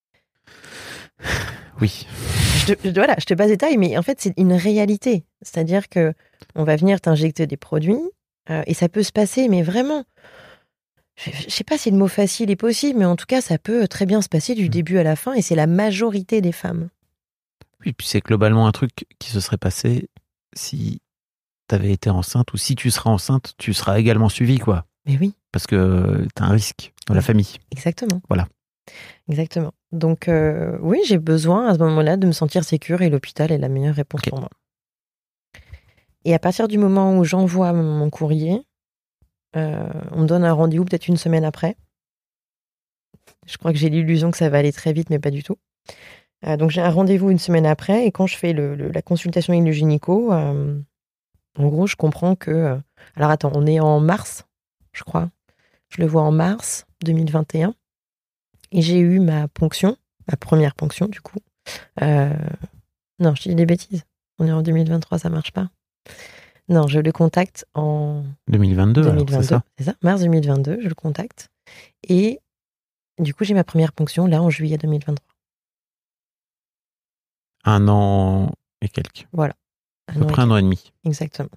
Oui. Je te, je, voilà, je te passe des détails, mais en fait, c'est une réalité. C'est-à-dire que on va venir t'injecter des produits euh, et ça peut se passer, mais vraiment, je ne sais pas si le mot facile est possible, mais en tout cas, ça peut très bien se passer du mmh. début à la fin et c'est la majorité des femmes. Oui, puis c'est globalement un truc qui se serait passé si tu avais été enceinte ou si tu seras enceinte, tu seras également suivie, quoi. Mais oui. Parce que tu as un risque dans oui. la famille. Exactement. Voilà. Exactement. Donc, euh, oui, j'ai besoin à ce moment-là de me sentir sécure et l'hôpital est la meilleure réponse okay. pour moi. Et à partir du moment où j'envoie mon courrier, euh, on me donne un rendez-vous peut-être une semaine après. Je crois que j'ai l'illusion que ça va aller très vite, mais pas du tout. Euh, donc, j'ai un rendez-vous une semaine après et quand je fais le, le, la consultation avec le gynéco, euh, en gros, je comprends que... Euh, alors, attends, on est en mars, je crois. Je le vois en mars deux mille vingt et un. Et j'ai eu ma ponction, ma première ponction, du coup. Euh, non, je dis des bêtises. On est en deux mille vingt-trois, ça marche pas. Non, je le contacte en... deux mille vingt-deux, deux mille vingt-deux, alors, c'est ça c'est ça, mars deux mille vingt-deux, je le contacte. Et du coup, j'ai ma première ponction, là, en juillet deux mille vingt-trois. Un an et quelques. Voilà. À peu près un an et demi. Exactement.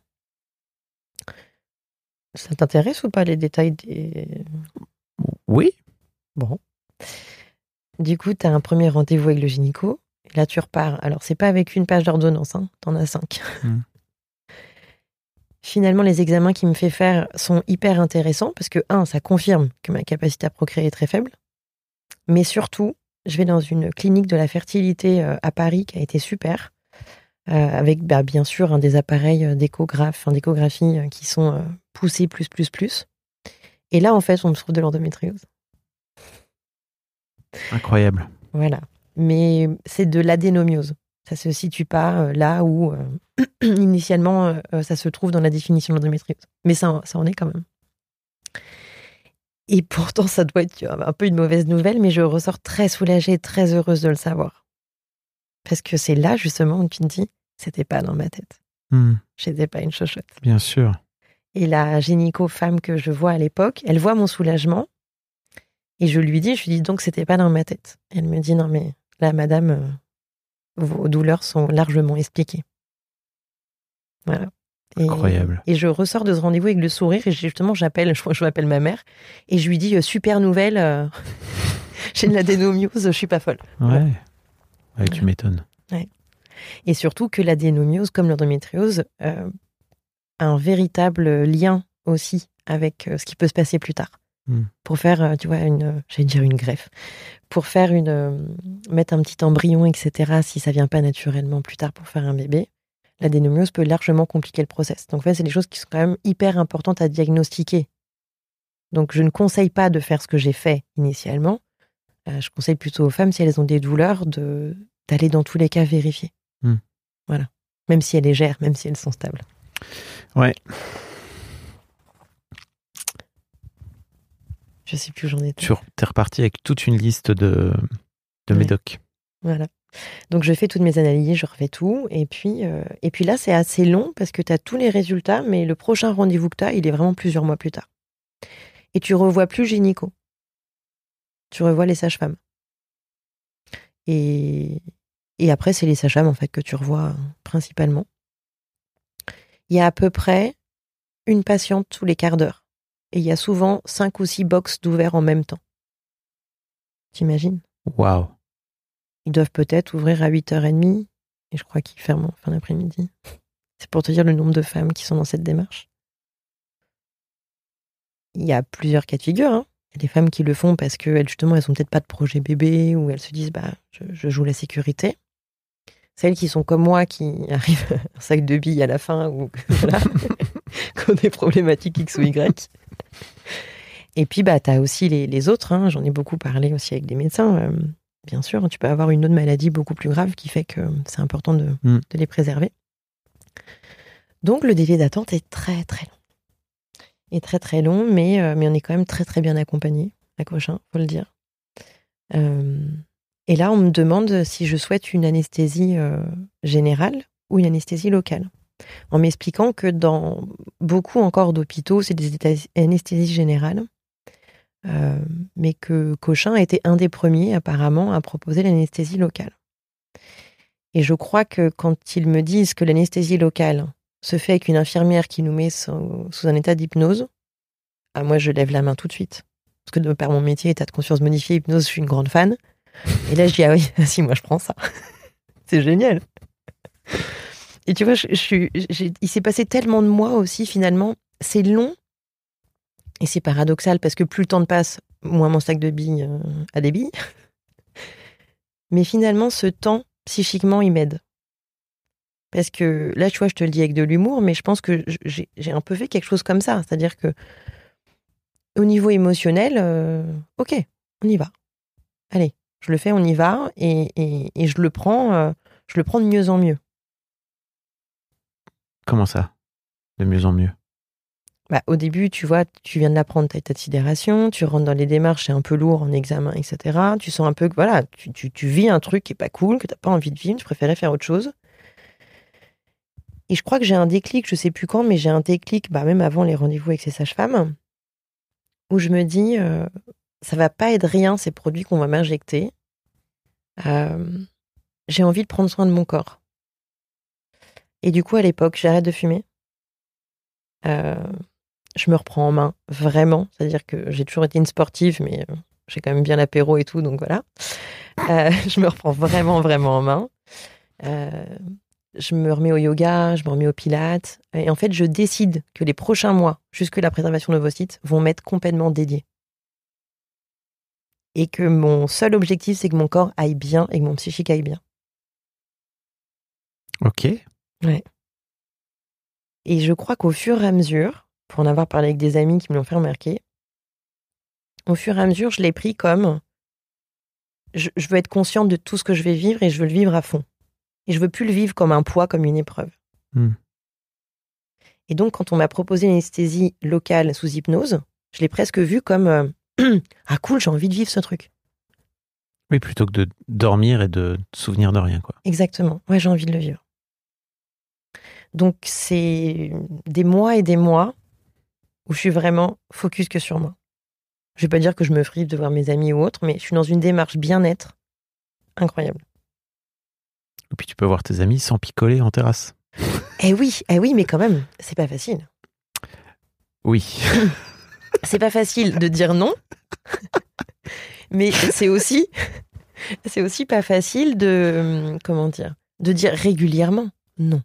Ça t'intéresse ou pas, les détails des... Oui. Bon. Du coup, tu as un premier rendez-vous avec le gynéco. Et là, tu repars. Alors, c'est pas avec une page d'ordonnance, hein. T'en as cinq. Mmh. Finalement, les examens qu'il me fait faire sont hyper intéressants parce que, un, ça confirme que ma capacité à procréer est très faible. Mais surtout, je vais dans une clinique de la fertilité à Paris qui a été super. Euh, avec, bah, bien sûr, hein, des appareils d'échographe, hein, d'échographie euh, qui sont euh, poussés plus, plus, plus. Et là, en fait, on me trouve de l'endométriose. Incroyable. Voilà. Mais c'est de l'adénomiose. Ça se situe pas euh, là où, euh, initialement, euh, ça se trouve dans la définition de l'endométriose. Mais ça, ça en est quand même. Et pourtant, ça doit être un peu une mauvaise nouvelle, mais je ressors très soulagée, très heureuse de le savoir. Parce que c'est là, justement, où tu te dis, c'était pas dans ma tête. Mmh. J'étais pas une chochotte. Bien sûr. Et la gynéco-femme que je vois à l'époque, elle voit mon soulagement. Et je lui dis, je lui dis donc c'était pas dans ma tête. Elle me dit, non mais là, madame, euh, vos douleurs sont largement expliquées. Voilà. Et, incroyable. Et je ressors de ce rendez-vous avec le sourire et justement, j'appelle, je crois que je m'appelle ma mère, et je lui dis, super nouvelle, euh, j'ai de l'adénomiose, je suis pas folle. Ouais. Voilà. Ouais, tu m'étonnes. Ouais. Et surtout que l'adénomiose, comme l'endométriose, euh, a un véritable lien aussi avec euh, ce qui peut se passer plus tard. Mm. Pour faire, euh, tu vois, une, j'allais dire une greffe, pour faire une, euh, mettre un petit embryon, et cetera, si ça vient pas naturellement plus tard pour faire un bébé, l'adénomiose peut largement compliquer le process. Donc en fait, c'est des choses qui sont quand même hyper importantes à diagnostiquer. Donc je ne conseille pas de faire ce que j'ai fait initialement. Euh, je conseille plutôt aux femmes, si elles ont des douleurs, de, d'aller dans tous les cas vérifier. Mm. Voilà. Même si elles sont légères, même si elles sont stables. Ouais. Je sais plus où j'en étais. Tu es reparti avec toute une liste de, de ouais. médocs. Voilà. Donc je fais toutes mes analyses, je refais tout. Et puis, euh, et puis là, c'est assez long parce que tu as tous les résultats, mais le prochain rendez-vous que tu as, il est vraiment plusieurs mois plus tard. Et tu revois plus le gynéco. Tu revois les sages-femmes. Et, et après, c'est les sages-femmes en fait, que tu revois principalement. Il y a à peu près une patiente tous les quarts d'heure. Et il y a souvent cinq ou six box d'ouverts en même temps. T'imagines ? Waouh. Ils doivent peut-être ouvrir à huit heures trente. Et je crois qu'ils ferment en fin d'après-midi. C'est pour te dire le nombre de femmes qui sont dans cette démarche. il y a plusieurs cas de figure. Hein. Il y a des femmes qui le font parce qu'elles, justement, elles n'ont peut-être pas de projet bébé ou elles se disent, bah, je, je joue la sécurité. Celles qui sont comme moi, qui arrivent un sac de billes à la fin ou voilà, qui ont des problématiques X ou Y. Et puis, bah, tu as aussi les, les autres. Hein. J'en ai beaucoup parlé aussi avec des médecins. Euh, bien sûr, tu peux avoir une autre maladie beaucoup plus grave qui fait que c'est important de, mm. de les préserver. Donc, le délai d'attente est très, très long. Est très, très long, mais, euh, mais on est quand même très, très bien accompagné à Cochin, il faut le dire. Euh, et là, on me demande si je souhaite une anesthésie euh, générale ou une anesthésie locale. En m'expliquant que dans beaucoup encore d'hôpitaux, c'est des anesthésies générales. Euh, mais que Cochin a été un des premiers apparemment à proposer l'anesthésie locale. Et je crois que quand ils me disent que l'anesthésie locale se fait avec une infirmière qui nous met sous, sous un état d'hypnose, ah, moi je lève la main tout de suite. Parce que de par mon métier, état de conscience modifié, hypnose, je suis une grande fan. Et là je dis, ah oui, si, moi je prends ça. C'est génial. Et tu vois, je, je, j'ai, il s'est passé tellement de mois aussi finalement. C'est long. Et c'est paradoxal parce que plus le temps passe, moins mon sac de billes euh, a des billes. Mais finalement, ce temps, psychiquement, il m'aide. Parce que là, tu vois, je te le dis avec de l'humour, mais je pense que j'ai, j'ai un peu fait quelque chose comme ça. C'est-à-dire que au niveau émotionnel, euh, ok, on y va. Allez, je le fais, on y va. Et, et, et je le prends, euh, je le prends de mieux en mieux. Comment ça ? De mieux en mieux ? Bah, au début, tu vois, tu viens de l'apprendre, tu as état de sidération, tu rentres dans les démarches, c'est un peu lourd en examen, et cetera. Tu sens un peu que voilà, tu, tu, tu vis un truc qui est pas cool, que tu n'as pas envie de vivre, tu préférais faire autre chose. Et je crois que j'ai un déclic, je sais plus quand, mais j'ai un déclic, bah, même avant les rendez-vous avec ces sages-femmes, où je me dis, euh, ça va pas être rien, ces produits qu'on va m'injecter. Euh, j'ai envie de prendre soin de mon corps. Et du coup, à l'époque, j'arrête de fumer. Euh, je me reprends en main, vraiment. C'est-à-dire que j'ai toujours été une sportive, mais euh, j'ai quand même bien l'apéro et tout, donc voilà. Euh, je me reprends vraiment, vraiment en main. Euh, je me remets au yoga, je me remets au pilates. Et en fait, je décide que les prochains mois, jusque la préservation de l'ovocyte, vont m'être complètement dédiés. Et que mon seul objectif, c'est que mon corps aille bien et que mon psychique aille bien. Ok. Ouais. Et je crois qu'au fur et à mesure, pour en avoir parlé avec des amis qui me l'ont fait remarquer, au fur et à mesure, je l'ai pris comme je, je veux être consciente de tout ce que je vais vivre et je veux le vivre à fond. Et je veux plus le vivre comme un poids, comme une épreuve. Mm. Et donc, quand on m'a proposé une anesthésie locale sous hypnose, je l'ai presque vu comme euh, ah cool, j'ai envie de vivre ce truc. Oui, plutôt que de dormir et de te souvenir de rien, quoi. Exactement. Ouais, j'ai envie de le vivre. Donc, c'est des mois et des mois où je suis vraiment focus que sur moi. Je vais pas dire que je me prive de voir mes amis ou autres, mais je suis dans une démarche bien-être incroyable. Et puis tu peux voir tes amis sans picoler en terrasse. Eh oui, eh oui, mais quand même, c'est pas facile. Oui. C'est pas facile de dire non, mais c'est aussi, c'est aussi pas facile de, comment dire, de dire régulièrement non.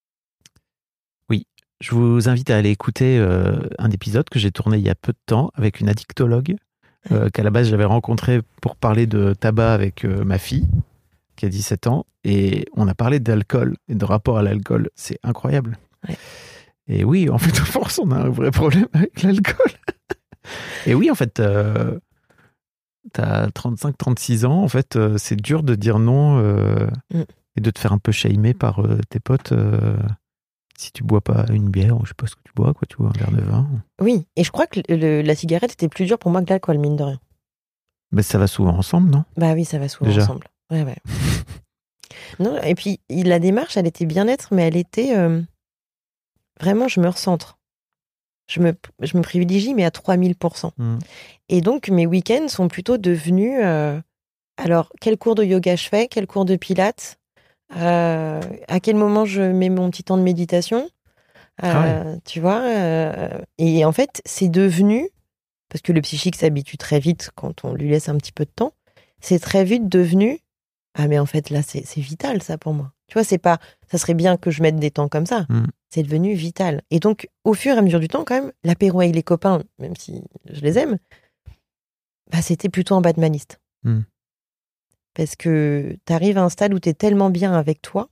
Oui, je vous invite à aller écouter euh, un épisode que j'ai tourné il y a peu de temps avec une addictologue euh, qu'à la base j'avais rencontrée pour parler de tabac avec euh, ma fille qui a dix-sept ans et on a parlé d'alcool et de rapport à l'alcool. C'est incroyable. Ouais. Et oui, en fait, à force, on a un vrai problème avec l'alcool. Et oui, en fait, euh, t'as trente-cinq trente-six ans, en fait, euh, c'est dur de dire non euh, mm. et de te faire un peu shamer par euh, tes potes euh, si tu bois pas une bière ou je sais pas ce que tu bois, quoi, tu bois un verre de vin. Oui, et je crois que le, la cigarette était plus dure pour moi que l'alcool, mine de rien. Mais ça va souvent ensemble, non ? Bah oui, ça va souvent Déjà. ensemble. Ouais, ouais. Non, et puis, la démarche, elle était bien-être, mais elle était... Euh, vraiment, je me recentre. Je me, je me privilégie, mais à trois mille pour cent. Mmh. Et donc, mes week-ends sont plutôt devenus... Euh, alors, quel cours de yoga je fais ? Quel cours de pilates ? euh, À quel moment je mets mon petit temps de méditation ? euh, ah ouais. Tu vois euh, Et en fait, c'est devenu... Parce que le psychique s'habitue très vite quand on lui laisse un petit peu de temps. C'est très vite devenu... Ah, mais en fait, là, c'est, c'est vital, ça, pour moi. Tu vois, c'est pas... Ça serait bien que je mette des temps comme ça. Mm. C'est devenu vital. Et donc, au fur et à mesure du temps, quand même, l'apéro avec les copains, même si je les aime, bah, c'était plutôt en bas de ma liste. Mm. Parce que t'arrives à un stade où t'es tellement bien avec toi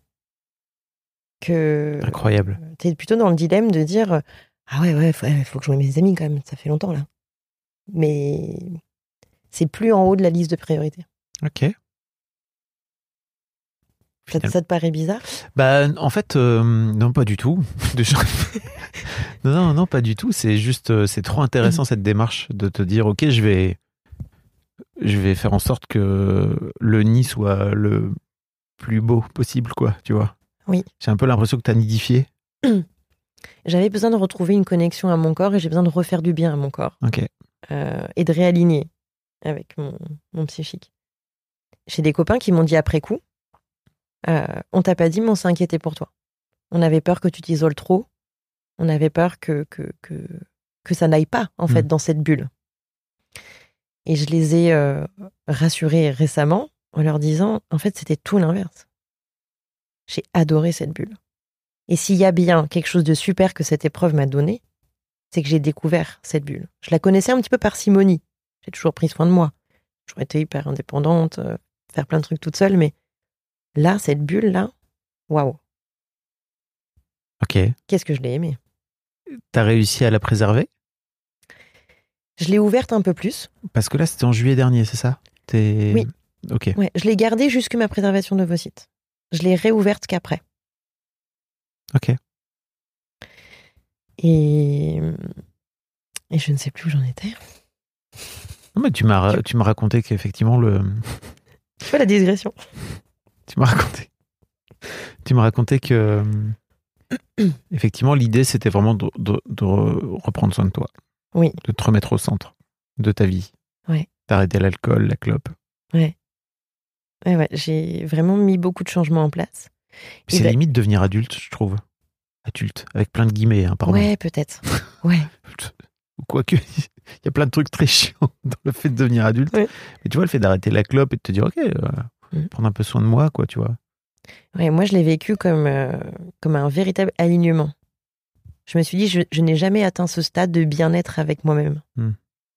que... Incroyable. T'es plutôt dans le dilemme de dire « Ah ouais, ouais, faut, faut que je voie mes amis, quand même. Ça fait longtemps, là. » Mais c'est plus en haut de la liste de priorités. Ok. Ça, ça te paraît bizarre ? Bah, en fait, euh, non, pas du tout. non, non, non, pas du tout. C'est juste, euh, c'est trop intéressant mmh. cette démarche de te dire, ok, je vais, je vais faire en sorte que le nid soit le plus beau possible, quoi, tu vois. Oui. J'ai un peu l'impression que t'as nidifié. J'avais besoin de retrouver une connexion à mon corps et j'ai besoin de refaire du bien à mon corps. Ok. Euh, et de réaligner avec mon, mon psychique. J'ai des copains qui m'ont dit après coup, Euh, on t'a pas dit, mais on s'est inquiété pour toi. On avait peur que tu t'isoles trop. On avait peur que, que, que, que ça n'aille pas, en mmh. fait, dans cette bulle. Et je les ai euh, rassurés récemment en leur disant, en fait, c'était tout l'inverse. J'ai adoré cette bulle. Et s'il y a bien quelque chose de super que cette épreuve m'a donné, c'est que j'ai découvert cette bulle. Je la connaissais un petit peu par simonie. J'ai toujours pris soin de moi. J'ai toujours été hyper indépendante, euh, faire plein de trucs toute seule, mais là, cette bulle-là, waouh. Ok. Qu'est-ce que je l'ai aimée. T'as réussi à la préserver ? Je l'ai ouverte un peu plus. Parce que là, c'était en juillet dernier, c'est ça ? T'es... Oui. Ok. Ouais, je l'ai gardée jusque ma préservation d'ovocytes. Je l'ai réouverte qu'après. Ok. Et... Et je ne sais plus où j'en étais. Non, mais tu m'as, tu m'as raconté qu'effectivement, le... Tu vois la digression. Tu m'as raconté. Tu m'as raconté que, effectivement, l'idée, c'était vraiment de, de, de reprendre soin de toi. Oui. De te remettre au centre de ta vie. Ouais. D'arrêter l'alcool, la clope. Ouais. Ouais, ouais. J'ai vraiment mis beaucoup de changements en place. C'est bah... limite devenir adulte, je trouve. Adulte, avec plein de guillemets, hein, pardon. Ouais, peut-être. Ouais. Quoique, il y a plein de trucs très chiants dans le fait de devenir adulte. Ouais. Mais tu vois, le fait d'arrêter la clope et de te dire, ok, euh, mmh. prendre un peu soin de moi, quoi, tu vois. Ouais, moi, je l'ai vécu comme, euh, comme un véritable alignement. Je me suis dit, je, je n'ai jamais atteint ce stade de bien-être avec moi-même. Mmh.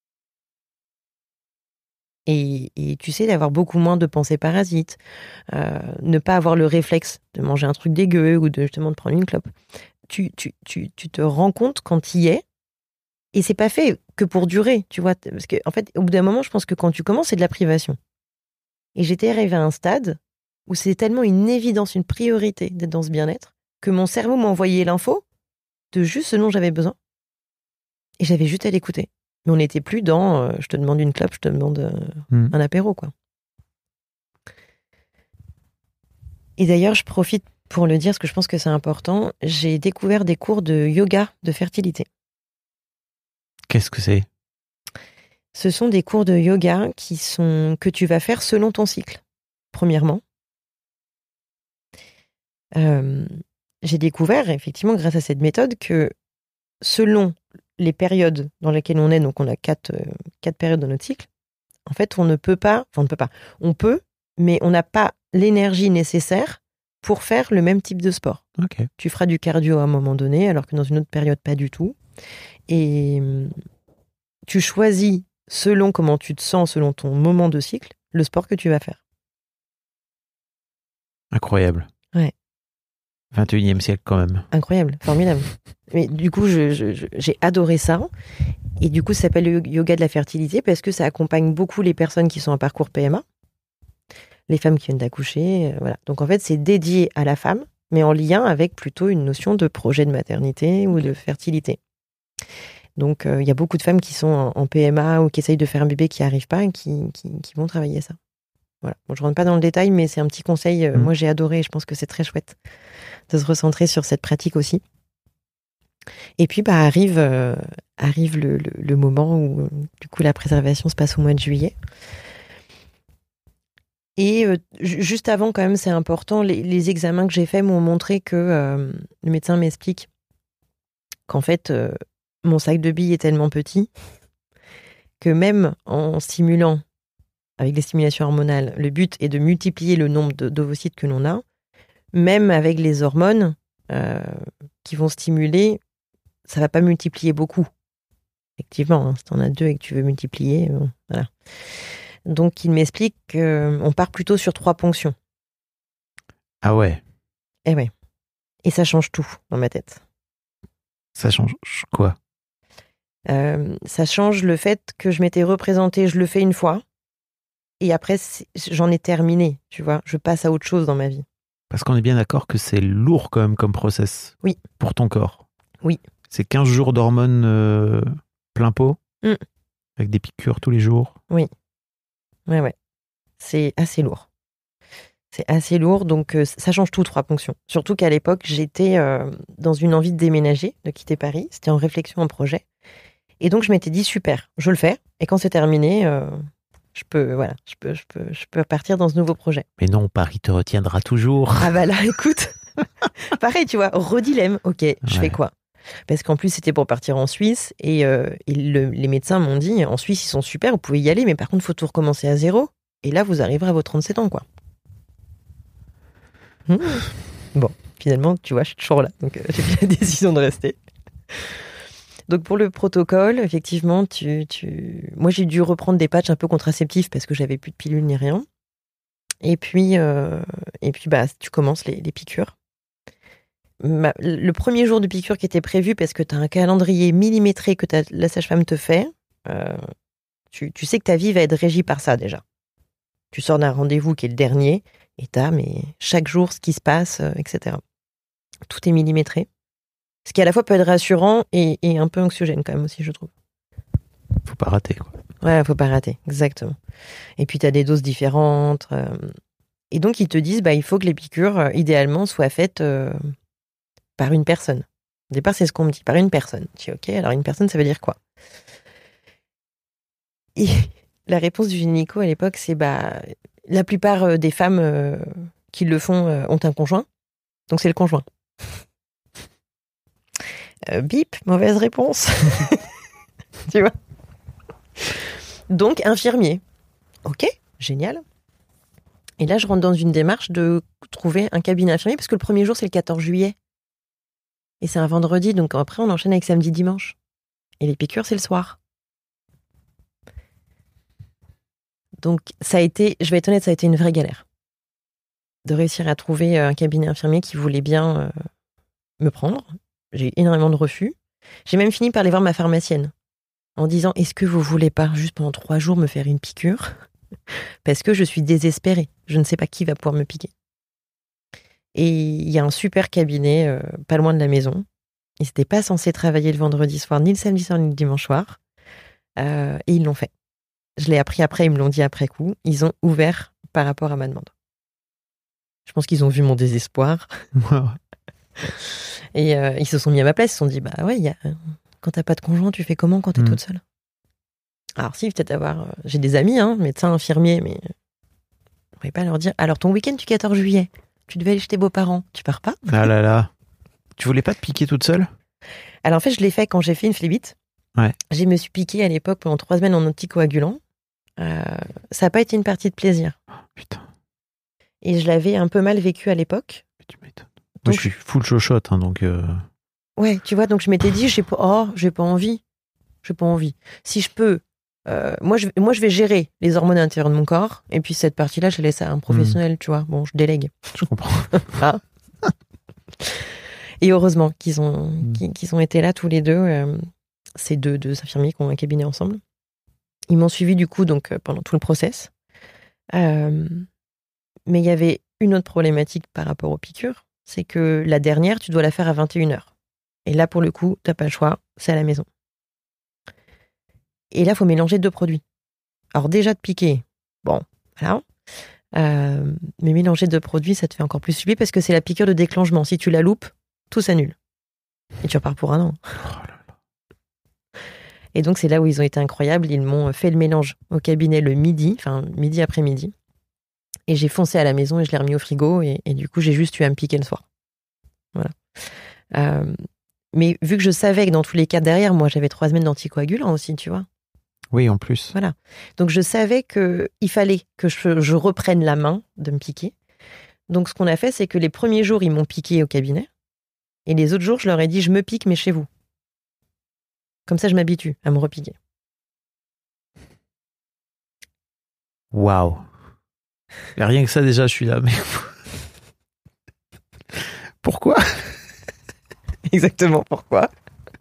Et, et tu sais, d'avoir beaucoup moins de pensées parasites, euh, ne pas avoir le réflexe de manger un truc dégueu ou de justement de prendre une clope. Tu, tu, tu, tu te rends compte quand tu y es, et c'est pas fait que pour durer, tu vois. Parce qu'en en fait, au bout d'un moment, je pense que quand tu commences, c'est de la privation. Et j'étais arrivée à un stade où c'est tellement une évidence, une priorité d'être dans ce bien-être, que mon cerveau m'envoyait l'info de juste ce dont j'avais besoin. Et j'avais juste à l'écouter. Mais on n'était plus dans euh, je te demande une clope, je te demande euh, mmh. un apéro, quoi. Et d'ailleurs, je profite pour le dire, parce que je pense que c'est important, j'ai découvert des cours de yoga de fertilité. Qu'est-ce que c'est ? Ce sont des cours de yoga qui sont, que tu vas faire selon ton cycle, premièrement. Euh, j'ai découvert, effectivement, grâce à cette méthode, que selon les périodes dans lesquelles on est, donc on a quatre, euh, quatre périodes dans notre cycle, en fait, on ne peut pas, enfin on ne peut pas, on peut, mais on n'a pas l'énergie nécessaire pour faire le même type de sport. Okay. Tu feras du cardio à un moment donné, alors que dans une autre période, pas du tout. Et tu choisis, selon comment tu te sens, selon ton moment de cycle, le sport que tu vas faire. Incroyable. Ouais. vingt et unième siècle quand même. Incroyable, formidable. Mais du coup, je, je, je, j'ai adoré ça. Et du coup, ça s'appelle le yoga de la fertilité parce que ça accompagne beaucoup les personnes qui sont en parcours P M A, les femmes qui viennent d'accoucher. Euh, voilà. Donc en fait, c'est dédié à la femme, mais en lien avec plutôt une notion de projet de maternité ou de fertilité. Donc il euh, y a beaucoup de femmes qui sont en, en P M A ou qui essayent de faire un bébé qui n'y arrive pas et qui, qui, qui vont travailler ça. Voilà. Bon, je ne rentre pas dans le détail, mais c'est un petit conseil. Euh, mmh. Moi, j'ai adoré et je pense que c'est très chouette de se recentrer sur cette pratique aussi. Et puis, bah, arrive, euh, arrive le, le, le moment où, euh, du coup, la préservation se passe au mois de juillet. Et euh, juste avant, quand même, c'est important, les, les examens que j'ai faits m'ont montré que euh, le médecin m'explique qu'en fait, euh, mon sac de billes est tellement petit que même en stimulant avec les stimulations hormonales, le but est de multiplier le nombre de, d'ovocytes que l'on a. Même avec les hormones euh, qui vont stimuler, ça va pas multiplier beaucoup. Effectivement, hein, si tu en as deux et que tu veux multiplier, euh, voilà. Donc, il m'explique qu'on part plutôt sur trois ponctions. Ah ouais. Eh ouais. Et ça change tout dans ma tête. Ça change quoi ? euh, Ça change le fait que je m'étais représentée, je le fais une fois, et après, j'en ai terminé, tu vois. Je passe à autre chose dans ma vie. Parce qu'on est bien d'accord que c'est lourd quand même comme process. Oui. Pour ton corps. Oui. C'est quinze jours d'hormones euh, plein pot, mm. avec des piqûres tous les jours. Oui. Ouais, ouais. C'est assez lourd. C'est assez lourd, donc euh, ça change tout, trois ponctions. Surtout qu'à l'époque, j'étais euh, dans une envie de déménager, de quitter Paris. C'était en réflexion, en projet. Et donc, je m'étais dit, super, je le fais. Et quand c'est terminé, euh, je peux, voilà, je peux, je peux, je peux partir dans ce nouveau projet. Mais non, Paris te retiendra toujours. Ah bah là, écoute, pareil, tu vois, redilemme. Ok, je ouais. fais quoi ? Parce qu'en plus, c'était pour partir en Suisse. Et, euh, et le, les médecins m'ont dit, en Suisse, ils sont super, vous pouvez y aller, mais par contre, il faut tout recommencer à zéro. Et là, vous arriverez à vos trente-sept ans, quoi. Mmh. Bon, finalement, tu vois, je suis toujours là. Donc, euh, j'ai pris la décision de rester. Donc, pour le protocole, effectivement, tu, tu... moi, j'ai dû reprendre des patchs un peu contraceptifs parce que j'avais plus de pilules ni rien. Et puis, euh, et puis bah, tu commences les, les piqûres. Ma... Le premier jour de piqûre qui était prévu, parce que tu as un calendrier millimétré que la sage-femme te fait, euh, tu, tu sais que ta vie va être régie par ça déjà. Tu sors d'un rendez-vous qui est le dernier, et t'as mais chaque jour ce qui se passe, euh, et cetera. Tout est millimétré. Ce qui à la fois peut être rassurant et, et un peu anxiogène quand même aussi, je trouve. Faut pas rater, quoi. Ouais, faut pas rater, exactement. Et puis t'as des doses différentes. Euh, et donc ils te disent, bah il faut que les piqûres, euh, idéalement, soient faites euh, par une personne. Au départ, c'est ce qu'on me dit, par une personne. Je dis, ok, alors une personne, ça veut dire quoi ? Et la réponse du gynéco à l'époque, c'est bah la plupart des femmes euh, qui le font euh, ont un conjoint, donc c'est le conjoint. Euh, bip, mauvaise réponse. Tu vois ? Donc infirmier. Ok, génial. Et là, je rentre dans une démarche de trouver un cabinet infirmier, parce que le premier jour, c'est le quatorze juillet. Et c'est un vendredi, donc après, on enchaîne avec samedi, dimanche. Et les piqûres, c'est le soir. Donc, ça a été, je vais être honnête, ça a été une vraie galère. De réussir à trouver un cabinet infirmier qui voulait bien euh, me prendre. J'ai eu énormément de refus. J'ai même fini par aller voir ma pharmacienne en disant, est-ce que vous voulez pas juste pendant trois jours me faire une piqûre ? Parce que je suis désespérée. Je ne sais pas qui va pouvoir me piquer. Et il y a un super cabinet euh, pas loin de la maison. Ils n'étaient pas censés travailler le vendredi soir, ni le samedi soir, ni le dimanche soir. Euh, et ils l'ont fait. Je l'ai appris après, ils me l'ont dit après coup. Ils ont ouvert par rapport à ma demande. Je pense qu'ils ont vu mon désespoir. Et euh, ils se sont mis à ma place. Ils se sont dit, bah ouais, y a... quand t'as pas de conjoint, tu fais comment quand t'es mmh. toute seule ? Alors si, peut-être avoir... Euh, j'ai des amis, hein, médecins, infirmiers, mais on ne pouvait pas leur dire, alors ton week-end du quatorze juillet, tu devais aller chez tes beaux-parents, tu pars pas ? Ah là là. Tu voulais pas te piquer toute seule ? Alors en fait, je l'ai fait quand j'ai fait une phlébite. Ouais. Je me suis piquée à l'époque pendant trois semaines en anticoagulant. Euh, ça n'a pas été une partie de plaisir. Oh, putain. Et je l'avais un peu mal vécu à l'époque. Tu m'étonnes. Moi, je suis full chochotte, hein, donc... Euh... Ouais, tu vois, donc je m'étais dit, j'ai pas, oh, j'ai pas envie. J'ai pas envie. Si je peux... Euh, moi, je, moi, je vais gérer les hormones à l'intérieur de mon corps, et puis cette partie-là, je laisse à un professionnel, mmh. tu vois. Bon, je délègue. Je comprends. Ah. Et heureusement qu'ils ont, mmh. qu'ils ont été là tous les deux, euh, ces deux, deux infirmiers qui ont un cabinet ensemble. Ils m'ont suivi du coup donc pendant tout le process. Euh, mais il y avait une autre problématique par rapport aux piqûres, c'est que la dernière, tu dois la faire à vingt et une heures. Et là, pour le coup, t'as pas le choix, c'est à la maison. Et là, il faut mélanger deux produits. Alors déjà, de piquer, bon, voilà. Euh, mais mélanger deux produits, ça te fait encore plus subir parce que c'est la piqûre de déclenchement. Si tu la loupes, tout s'annule. Et tu repars pour un an. Oh là là. Et donc, c'est là où ils ont été incroyables. Ils m'ont fait le mélange au cabinet le midi, enfin, midi après-midi. Et j'ai foncé à la maison et je l'ai remis au frigo. Et, et du coup, j'ai juste eu à me piquer le soir. Voilà. Euh, mais vu que je savais que dans tous les cas derrière, moi, j'avais trois semaines d'anticoagulants aussi, tu vois. Oui, en plus. Voilà. Donc, je savais qu'il fallait que je, je reprenne la main de me piquer. Donc, ce qu'on a fait, c'est que les premiers jours, ils m'ont piqué au cabinet. Et les autres jours, je leur ai dit, je me pique, mais chez vous. Comme ça, je m'habitue à me repiquer. Waouh. Et rien que ça, déjà, je suis là. Mais pourquoi? Exactement, pourquoi?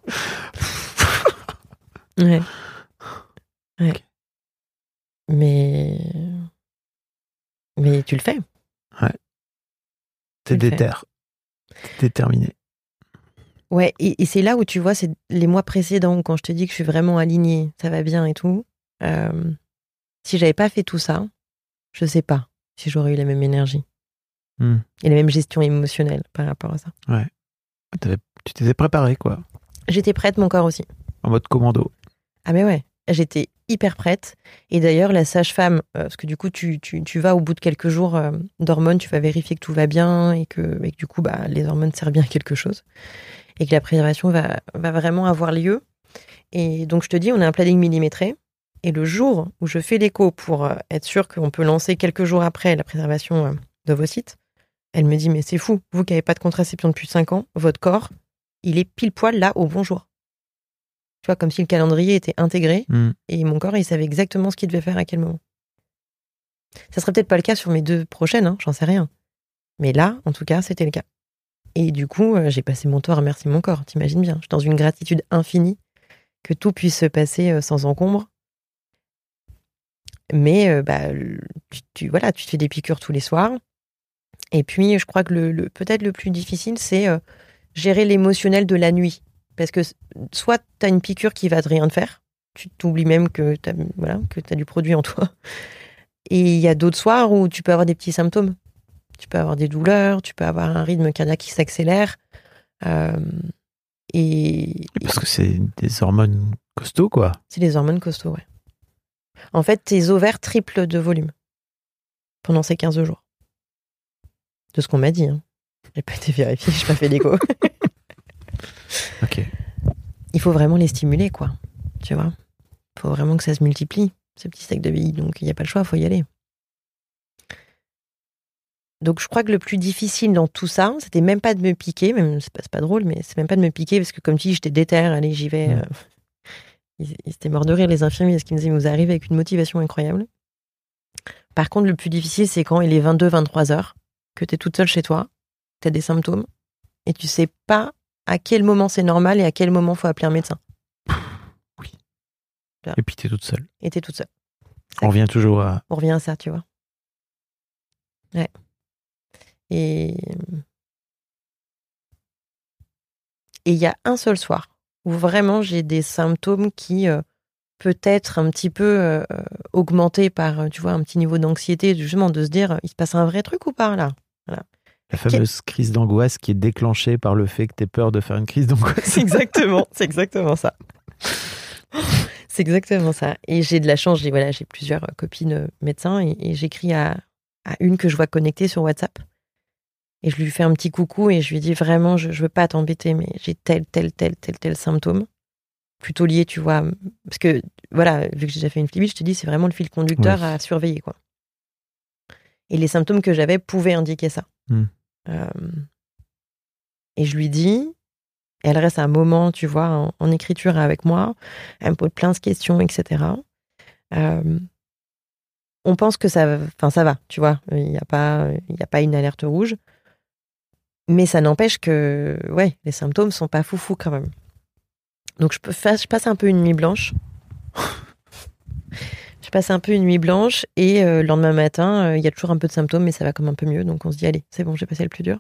Ouais. Ouais. Okay. Mais... Mais tu le fais. Ouais. T'es déter. T'es déterminé. Ouais, et, et c'est là où tu vois, c'est les mois précédents, quand je te dis que je suis vraiment alignée, ça va bien et tout. Euh, si j'avais pas fait tout ça, je sais pas si j'aurais eu la même énergie. Mm. Et la même gestion émotionnelle par rapport à ça. Ouais. T'avais, tu t'étais préparée, quoi. J'étais prête, mon corps aussi. En mode commando. Ah mais ouais, j'étais hyper prête. Et d'ailleurs, la sage-femme, euh, parce que du coup, tu, tu, tu vas au bout de quelques jours euh, d'hormones, tu vas vérifier que tout va bien et que, et que du coup, bah, les hormones servent bien à quelque chose. Et que la préservation va, va vraiment avoir lieu. Et donc, je te dis, on a un planning millimétré. Et le jour où je fais l'écho pour euh, être sûr qu'on peut lancer quelques jours après la préservation euh, d'ovocytes, elle me dit, mais c'est fou, vous qui n'avez pas de contraception depuis cinq ans, votre corps, il est pile poil là au bon jour. Tu vois, comme si le calendrier était intégré mmh. et mon corps, il savait exactement ce qu'il devait faire à quel moment. Ça serait peut-être pas le cas sur mes deux prochaines, hein, j'en sais rien. Mais là, en tout cas, c'était le cas. Et du coup, euh, j'ai passé mon temps à remercier mon corps, t'imagines bien. Je suis dans une gratitude infinie que tout puisse se passer euh, sans encombre. Mais euh, bah, tu, tu, voilà, tu te fais des piqûres tous les soirs. Et puis, je crois que le, le, peut-être le plus difficile, c'est euh, gérer l'émotionnel de la nuit. Parce que soit tu as une piqûre qui va te rien te faire, tu t'oublies même que tu as voilà, que tu as du produit en toi. Et il y a d'autres soirs où tu peux avoir des petits symptômes. Tu peux avoir des douleurs, tu peux avoir un rythme cardiaque qui s'accélère. Euh, et, Parce que c'est des hormones costauds, quoi. C'est des hormones costauds, ouais. En fait, tes ovaires triplent de volume pendant ces quinze jours. De ce qu'on m'a dit. Hein. J'ai pas été vérifiée, je n'ai pas fait d'écho. Ok. Il faut vraiment les stimuler, quoi. Tu vois, il faut vraiment que ça se multiplie, ce petit sac de billes. Donc, il n'y a pas le choix, il faut y aller. Donc, je crois que le plus difficile dans tout ça, c'était même pas de me piquer, même c'est pas, c'est pas drôle, mais c'est même pas de me piquer, parce que comme tu dis, j'étais déter, allez, j'y vais. Mmh. Euh, ils, ils étaient morts de rire, les infirmiers, parce qu'ils me disaient, vous arrivez avec une motivation incroyable. Par contre, le plus difficile, c'est quand il est vingt-deux vingt-trois heures, que tu es toute seule chez toi, tu as des symptômes, et tu sais pas à quel moment c'est normal et à quel moment il faut appeler un médecin. Oui. Là. Et puis tu es toute seule. Et tu es toute seule. Ça, on revient toujours à... On revient à ça, tu vois. Ouais. Et il y a un seul soir où vraiment j'ai des symptômes qui euh, peut-être un petit peu euh, augmentés par, tu vois, un petit niveau d'anxiété, justement de se dire, il se passe un vrai truc ou pas là? Voilà. La fameuse Quel... crise d'angoisse qui est déclenchée par le fait que tu aies peur de faire une crise d'angoisse. Exactement, c'est exactement ça. C'est exactement ça. Et j'ai de la chance, j'ai, voilà, j'ai plusieurs copines médecins et, et j'écris à, à une que je vois connectée sur WhatsApp. Et je lui fais un petit coucou et je lui dis vraiment, je ne veux pas t'embêter, mais j'ai tel, tel, tel, tel, tel symptôme. Plutôt lié, tu vois. Parce que, voilà, vu que j'ai déjà fait une flybite, je te dis, c'est vraiment le fil conducteur oui. à surveiller, quoi. Et les symptômes que j'avais pouvaient indiquer ça. Mm. Euh, et je lui dis, et elle reste un moment, tu vois, en, en écriture avec moi, elle me pose plein de questions, et cetera. Euh, on pense que ça, enfin, ça va, tu vois. Il n'y a pas, il n'y a pas une alerte rouge. Mais ça n'empêche que, ouais, les symptômes sont pas foufou quand même. Donc je, peux faire, je passe un peu une nuit blanche. je passe un peu une nuit blanche et euh, le lendemain matin, il euh, y a toujours un peu de symptômes, mais ça va comme un peu mieux. Donc on se dit, allez, c'est bon, j'ai passé le plus dur.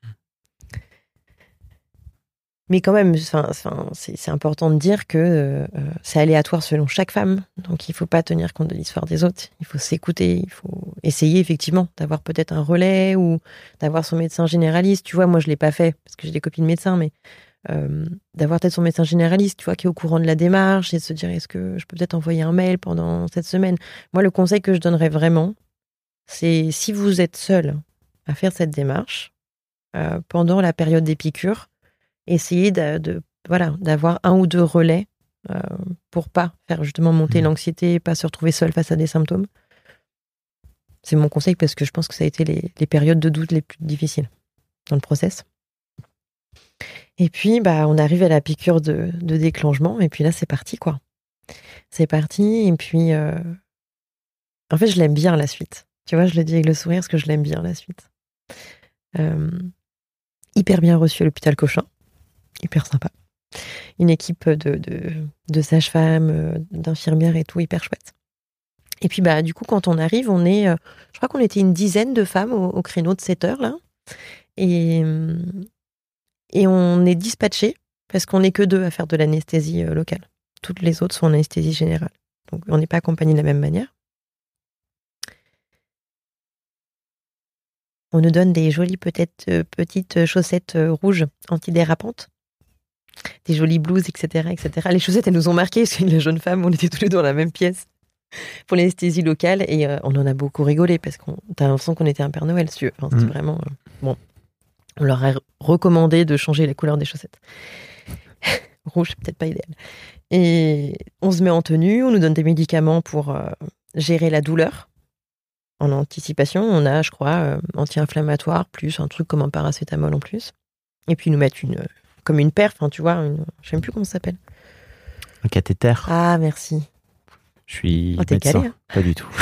Mais quand même, c'est, c'est important de dire que euh, c'est aléatoire selon chaque femme. Donc il ne faut pas tenir compte de l'histoire des autres. Il faut s'écouter. Il faut essayer effectivement d'avoir peut-être un relais ou d'avoir son médecin généraliste. Tu vois, moi je ne l'ai pas fait parce que j'ai des copines médecins, mais euh, d'avoir peut-être son médecin généraliste, tu vois, qui est au courant de la démarche et de se dire est-ce que je peux peut-être envoyer un mail pendant cette semaine. Moi, le conseil que je donnerais vraiment, c'est si vous êtes seul à faire cette démarche euh, pendant la période des piqûres, essayez de, de, voilà, d'avoir un ou deux relais euh, pour pas faire justement monter mmh. l'anxiété, pas se retrouver seul face à des symptômes. C'est mon conseil parce que je pense que ça a été les, les périodes de doute les plus difficiles dans le process. Et puis, bah, on arrive à la piqûre de, de déclenchement, et puis là, c'est parti, quoi. C'est parti, et puis... Euh... En fait, je l'aime bien, la suite. Tu vois, je le dis avec le sourire, parce que je l'aime bien, la suite. Euh... Hyper bien reçu à l'hôpital Cochin. Hyper sympa. Une équipe de, de, de sages-femmes, d'infirmières et tout, hyper chouette. Et puis, bah, du coup, quand on arrive, on est... Euh... Je crois qu'on était une dizaine de femmes au, au créneau de sept heures, là. Et... Et on est dispatchés parce qu'on n'est que deux à faire de l'anesthésie euh, locale. Toutes les autres sont en anesthésie générale. Donc on n'est pas accompagnés de la même manière. On nous donne des jolies peut-être euh, petites chaussettes euh, rouges antidérapantes, des jolies blouses, et cetera, et cetera. Les chaussettes, elles nous ont marquées parce qu'une jeune femme, on était tous les deux dans la même pièce pour l'anesthésie locale et euh, on en a beaucoup rigolé parce qu'on t'as l'impression qu'on était un Père Noël, si tu veux. Enfin, c'était mmh. vraiment euh, bon. On leur a recommandé de changer la couleur des chaussettes. Rouge, peut-être pas idéal. Et on se met en tenue, on nous donne des médicaments pour euh, gérer la douleur. En anticipation, on a, je crois, euh, anti-inflammatoire, plus un truc comme un paracétamol en plus. Et puis ils nous mettent une, comme une perf, hein, tu vois, une, je ne sais même plus comment ça s'appelle. Un cathéter. Ah, merci. Je suis oh, t'es médecin. Calé, hein. Pas du tout.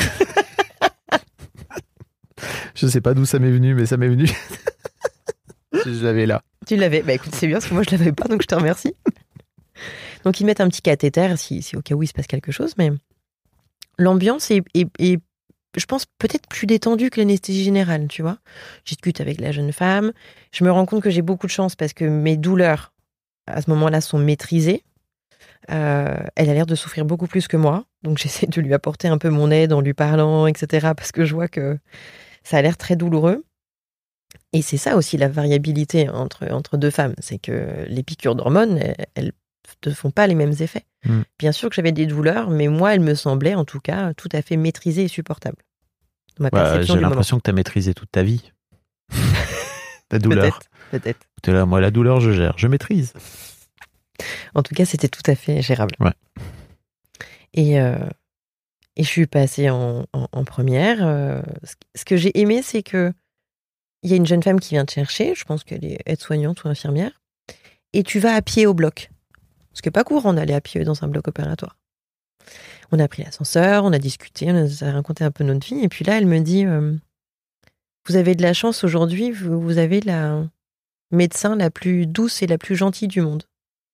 Je sais pas d'où ça m'est venu, mais ça m'est venu. Je l'avais là. Tu l'avais. Bah écoute, c'est bien parce que moi je l'avais pas, donc je te remercie. Donc ils mettent un petit cathéter si, si au cas où il se passe quelque chose, mais l'ambiance est, est, est je pense, peut-être plus détendue que l'anesthésie générale, tu vois. Je discute avec la jeune femme, je me rends compte que j'ai beaucoup de chance parce que mes douleurs, à ce moment-là, sont maîtrisées. Euh, elle a l'air de souffrir beaucoup plus que moi, donc j'essaie de lui apporter un peu mon aide en lui parlant, et cetera, parce que je vois que ça a l'air très douloureux. Et c'est ça aussi la variabilité entre, entre deux femmes, c'est que les piqûres d'hormones, elles ne font pas les mêmes effets. Mmh. Bien sûr que j'avais des douleurs, mais moi, elles me semblaient en tout cas tout à fait maîtrisées et supportables. Ma bah, perception j'ai du l'impression moment. Que tu as maîtrisé toute ta vie. La douleur. Peut-être, peut-être. T'es là, moi la douleur je gère, je maîtrise. En tout cas, c'était tout à fait gérable. Ouais. Et, euh, et je suis passée en, en, en première. Euh, ce que j'ai aimé, c'est que il y a une jeune femme qui vient te chercher, je pense qu'elle est aide-soignante ou infirmière, et tu vas à pied au bloc. Parce que pas courant d'aller à pied dans un bloc opératoire. On a pris l'ascenseur, on a discuté, on a raconté un peu notre vie, et puis là, elle me dit euh, vous avez de la chance aujourd'hui, vous, vous avez la médecin la plus douce et la plus gentille du monde.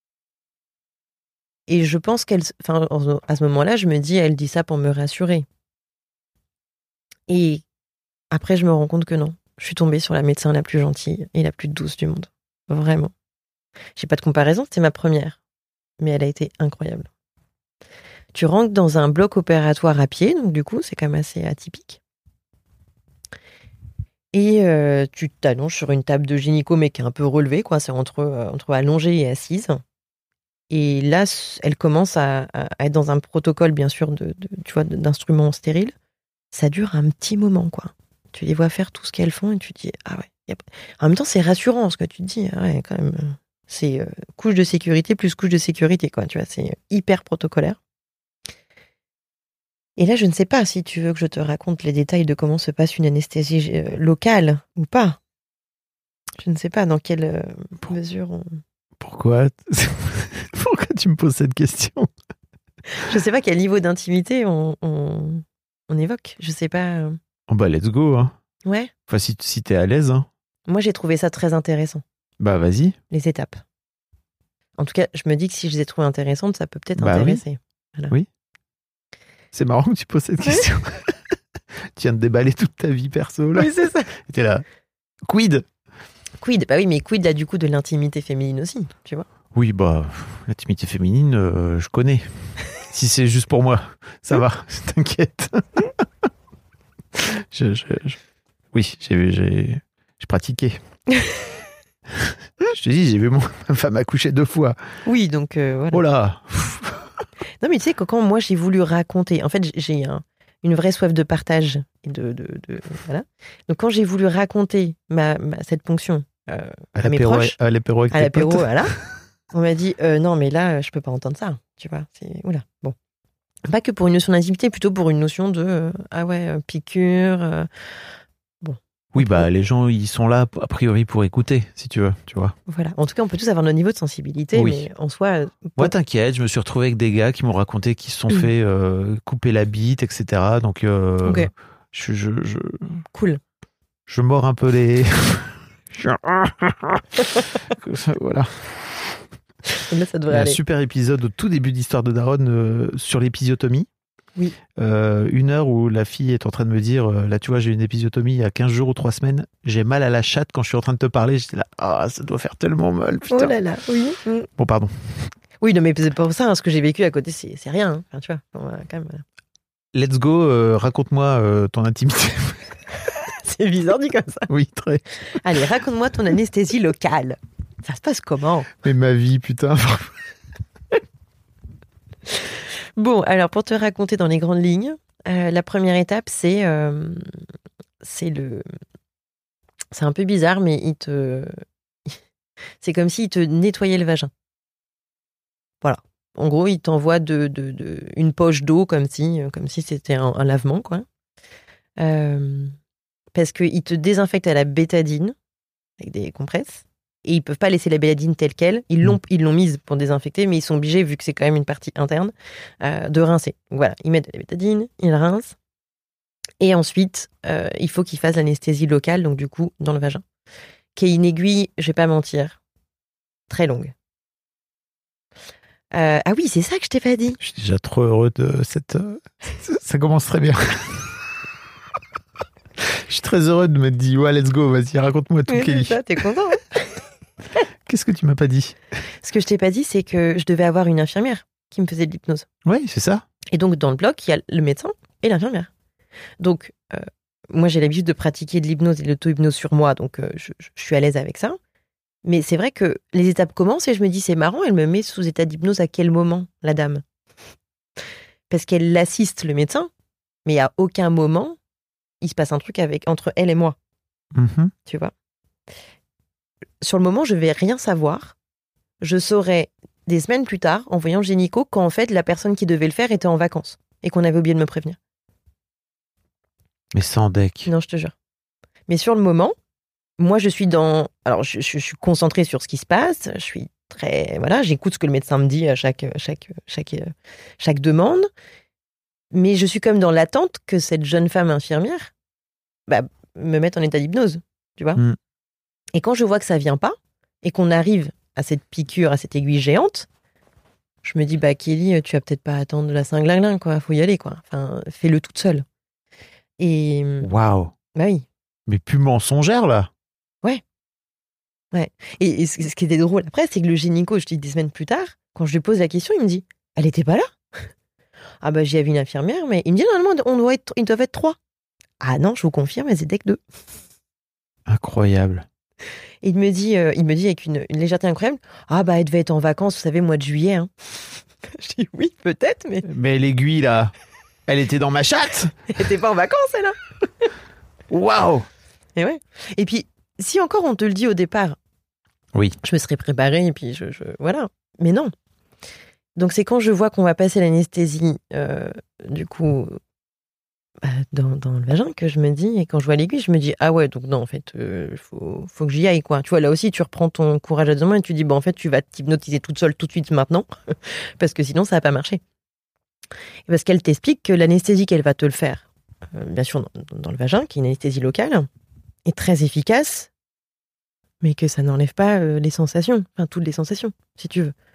Et je pense qu'elle... Enfin, à ce moment-là, je me dis, elle dit ça pour me rassurer. Et après, je me rends compte que non. Je suis tombée sur la médecin la plus gentille et la plus douce du monde. Vraiment. J'ai pas de comparaison, c'était ma première. Mais elle a été incroyable. Tu rentres dans un bloc opératoire à pied, donc du coup, c'est quand même assez atypique. Et euh, tu t'allonges sur une table de gynéco, mais qui est un peu relevée, quoi. C'est entre, euh, entre allongée et assise. Et là, elle commence à, à être dans un protocole, bien sûr, de, de, tu vois, d'instruments stériles. Ça dure un petit moment, quoi. Tu les vois faire tout ce qu'elles font et tu te dis, ah ouais. Y a... En même temps, c'est rassurant ce que tu te dis. Ah ouais, quand même. C'est euh, couche de sécurité plus couche de sécurité, quoi. Tu vois, c'est hyper protocolaire. Et là, je ne sais pas si tu veux que je te raconte les détails de comment se passe une anesthésie euh, locale ou pas. Je ne sais pas dans quelle euh, mesure on... Pourquoi Pourquoi tu me poses cette question? Je ne sais pas quel niveau d'intimité on, on, on évoque. Je ne sais pas. Oh bah, let's go. Hein. Ouais. Enfin, si, si t'es à l'aise. Hein. Moi, j'ai trouvé ça très intéressant. Bah, vas-y. Les étapes. En tout cas, je me dis que si je les ai trouvées intéressantes, ça peut peut-être bah intéresser. Oui. Voilà. Oui. C'est marrant que tu poses cette question. Tu viens de déballer toute ta vie perso, là. Oui, c'est ça. Et t'es là. Quid Quid, bah oui, mais quid là du coup de l'intimité féminine aussi, tu vois. Oui, bah, l'intimité féminine, euh, je connais. Si c'est juste pour moi, ça va, t'inquiète. je, je, je... Oui, j'ai, j'ai, j'ai pratiqué. Je te dis, j'ai vu mon, ma femme accoucher deux fois. Oui, donc euh, voilà. Oh là. Non, mais tu sais, quand moi j'ai voulu raconter, en fait, j'ai un, une vraie soif de partage. Et de, de, de, voilà. Donc quand j'ai voulu raconter ma, ma, cette ponction euh, à, à mes proches, à l'apéro avec à tes l'apéro, potes. voilà, on m'a dit euh, non, mais là, je peux pas entendre ça. Tu vois, c'est oula. Bon, pas que pour une notion d'intimité, plutôt pour une notion de euh, ah ouais euh, piqûre. Euh, bon. Oui, bah les gens ils sont là a priori pour écouter, si tu veux, tu vois. Voilà. En tout cas, on peut tous avoir notre niveau de sensibilité, Oui. mais en soi. Euh, Moi, t'inquiète, je me suis retrouvé avec des gars qui m'ont raconté qu'ils se sont fait euh, couper la bite, et cetera. Donc, euh, Ok. je, je, je, Cool. je mords un peu les. Voilà. Et là, ça Il y devrait a un aller. super épisode au tout début d'Histoire de Daronne euh, sur l'épisiotomie. Oui. Euh, une heure où la fille est en train de me dire euh, là, tu vois, j'ai eu une épisiotomie il y a quinze jours ou trois semaines. J'ai mal à la chatte quand je suis en train de te parler. J'étais là, ah, ça doit faire tellement mal, putain. Oh là là, oui. Mm. Bon, pardon. Oui, non, mais c'est pas pour ça. Hein, ce que j'ai vécu à côté, c'est, c'est rien. Hein. Enfin, tu vois, on va quand même. euh, Let's go, euh, raconte-moi euh, ton intimité. C'est bizarre dit comme ça. Oui, très. Allez, raconte-moi ton anesthésie locale. Ça se passe comment? Mais ma vie, putain. Bon, alors pour te raconter dans les grandes lignes, euh, la première étape, c'est euh, c'est le, c'est un peu bizarre, mais il te, c'est comme s'il te nettoyait le vagin. Voilà. En gros, il t'envoie de, de, de une poche d'eau comme si, comme si c'était un, un lavement, quoi. Euh, parce qu'il te désinfecte à la bétadine avec des compresses. Et ils peuvent pas laisser la bétadine telle quelle. Ils l'ont, ils l'ont mise pour désinfecter, mais ils sont obligés, vu que c'est quand même une partie interne, euh, de rincer. Donc voilà, ils mettent de la bétadine, ils rincent. Et ensuite, euh, il faut qu'ils fassent l'anesthésie locale, donc du coup, dans le vagin. Qui est une aiguille, je vais pas mentir, très longue. Euh, ah oui, c'est ça que je t'ai pas dit. Je suis déjà trop heureux de cette. Ça commence très bien. Je suis très heureux de m'être dit, ouais, let's go, vas-y, raconte-moi tout, Oui, Kelly. c'est ça, t'es content, hein? Qu'est-ce que tu m'as pas dit? Ce que je t'ai pas dit, c'est que je devais avoir une infirmière qui me faisait de l'hypnose. Oui, c'est ça. Et donc, dans le bloc, il y a le médecin et l'infirmière. Donc, euh, moi, j'ai l'habitude de pratiquer de l'hypnose et de l'auto-hypnose sur moi, donc euh, je, je suis à l'aise avec ça. Mais c'est vrai que les étapes commencent et je me dis, c'est marrant, elle me met sous état d'hypnose à quel moment, la dame? Parce qu'elle assiste le médecin, mais à aucun moment, il se passe un truc avec, entre elle et moi. Mm-hmm. Tu vois? Sur le moment, je vais rien savoir. Je saurai des semaines plus tard, en voyant le gynéco, quand en fait, la personne qui devait le faire était en vacances et qu'on avait oublié de me prévenir. Mais sans deck. Non, je te jure. Mais sur le moment, moi, je suis dans... Alors, je, je, je suis concentrée sur ce qui se passe. Je suis très... Voilà, j'écoute ce que le médecin me dit à chaque, chaque, chaque, chaque demande. Mais je suis comme dans l'attente que cette jeune femme infirmière bah, me mette en état d'hypnose. Tu vois? Mm. Et quand je vois que ça vient pas, et qu'on arrive à cette piqûre, à cette aiguille géante, je me dis, bah, Kelly, tu vas peut-être pas attendre la cinglinglin, quoi. Faut y aller, quoi. Enfin, fais-le toute seule. Et... Waouh. Bah oui. Mais plus mensongère, là. Ouais. Ouais. Et, et ce qui était drôle après, c'est que le gynéco, je dis des semaines plus tard, quand je lui pose la question, il me dit, elle était pas là? Ah bah, j'y avais une infirmière, mais il me dit, normalement, on doit être, ils doivent être trois. Ah non, je vous confirme, elles étaient que deux. Incroyable. Et il me dit, euh, il me dit avec une, une légèreté incroyable, ah bah elle devait être en vacances, vous savez, mois de juillet. Hein. Je dis oui, peut-être, mais Mais l'aiguille, là, elle était dans ma chatte. elle était pas en vacances, elle. Hein. Waouh. Et ouais. Et puis, si encore on te le dit au départ, oui, je me serais préparée et puis je, je voilà. Mais non. Donc c'est quand je vois qu'on va passer l'anesthésie, euh, du coup, bah, dans, dans le vagin que je me dis, et quand je vois l'aiguille, je me dis, ah ouais, donc non, en fait, il euh, faut, faut que j'y aille, quoi. Tu vois, là aussi, tu reprends ton courage à deux mains et tu dis, bah, en fait, tu vas t'hypnotiser toute seule tout de suite maintenant, parce que sinon, ça va pas marcher. Et parce qu'elle t'explique que l'anesthésie qu'elle va te le faire, euh, bien sûr, dans, dans le vagin, qui est une anesthésie locale, est très efficace, mais que ça n'enlève pas euh, les sensations, enfin, toutes les sensations, si tu veux.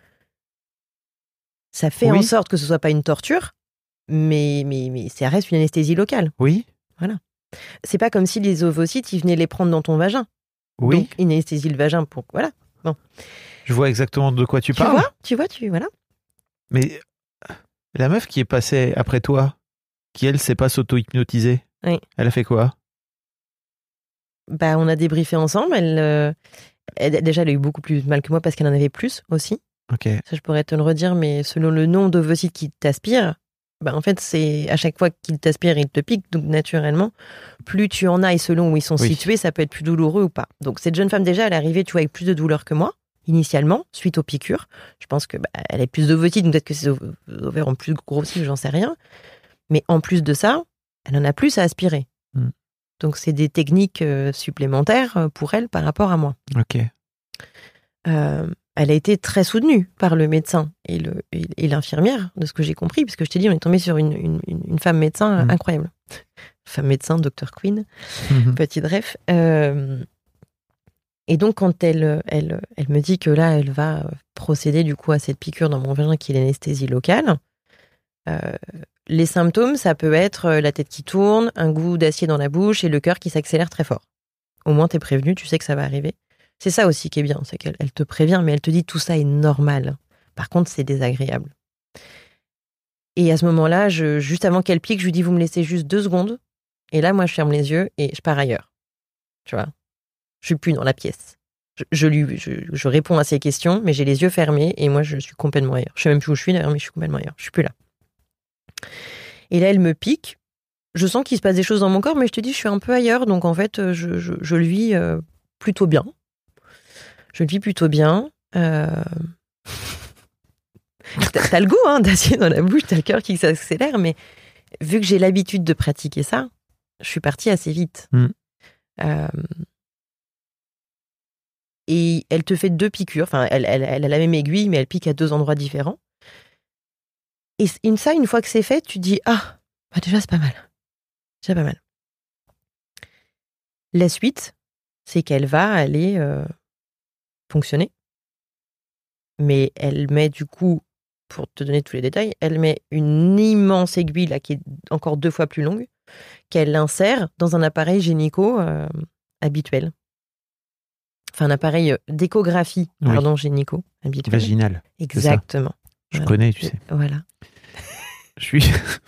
Ça fait oui. en sorte que ce soit pas une torture, Mais, mais, mais ça reste une anesthésie locale. Oui. Voilà. C'est pas comme si les ovocytes, ils venaient les prendre dans ton vagin. Oui. Donc, une anesthésie le vagin pour... Voilà. Bon. Je vois exactement de quoi tu, tu parles. Vois tu vois, tu voilà. Mais la meuf qui est passée après toi, qui elle sait pas s'auto-hypnotiser, oui. Elle a fait quoi? Bah, on a débriefé ensemble. Elle, euh, elle, déjà, elle a eu beaucoup plus mal que moi parce qu'elle en avait plus aussi. Ok. Ça, je pourrais te le redire, mais selon le nombre d'ovocytes qui t'aspirent, bah, en fait, c'est à chaque fois qu'il t'aspire, il te pique. Donc, naturellement, plus tu en as et selon où ils sont oui. situés, ça peut être plus douloureux ou pas. Donc, cette jeune femme, déjà, elle est arrivée, tu vois, avec plus de douleur que moi. initialement, suite aux piqûres. Je pense que bah, elle a plus d'ovocytes, donc peut-être que ses ovaires ont plus grossi, j'en sais rien. Mais en plus de ça, elle en a plus à aspirer. Mm. Donc, c'est des techniques euh, supplémentaires pour elle par rapport à moi. Ok. Euh, elle a été très soutenue par le médecin et, le, et, et l'infirmière, de ce que j'ai compris, puisque je t'ai dit, on est tombé sur une, une, une femme médecin mm. incroyable. Femme médecin, docteur Queen, mm-hmm. petit bref. Euh, et donc, quand elle, elle, elle me dit que là, elle va procéder du coup à cette piqûre dans mon vagin qui est l'anesthésie locale, euh, les symptômes, ça peut être la tête qui tourne, un goût d'acier dans la bouche et le cœur qui s'accélère très fort. Au moins, t'es prévenu, tu sais que ça va arriver. C'est ça aussi qui est bien, c'est qu'elle elle te prévient, mais elle te dit tout ça est normal. Par contre, c'est désagréable. Et à ce moment-là, je, juste avant qu'elle pique, je lui dis, vous me laissez juste deux secondes. Et là, moi, je ferme les yeux et je pars ailleurs. Tu vois ? Je suis plus dans la pièce. Je, je, lui, je, je réponds à ses questions, mais j'ai les yeux fermés et moi, je suis complètement ailleurs. Je sais même plus où je suis d'ailleurs, mais je suis complètement ailleurs. Je suis plus là. Et là, elle me pique. Je sens qu'il se passe des choses dans mon corps, mais je te dis, je suis un peu ailleurs. Donc, en fait, je, je, je le vis euh, plutôt bien. Je le vis plutôt bien. Euh... t'as, t'as le goût hein, d'acier dans la bouche, t'as le cœur qui s'accélère, mais vu que j'ai l'habitude de pratiquer ça, je suis partie assez vite. Mm. Euh... Et elle te fait deux piqûres. Enfin, elle, elle, elle a la même aiguille, mais elle pique à deux endroits différents. Et une, ça, une fois que c'est fait, tu dis « Ah, bah déjà, c'est pas mal. C'est pas mal. » La suite, c'est qu'elle va aller euh, fonctionner. Mais elle met du coup, pour te donner tous les détails, elle met une immense aiguille, là, qui est encore deux fois plus longue, qu'elle insère dans un appareil gynéco euh, habituel. Enfin, un appareil d'échographie, oui. pardon, gynéco habituel. Vaginal. Exactement. Je voilà. connais, tu sais. Voilà. Je suis...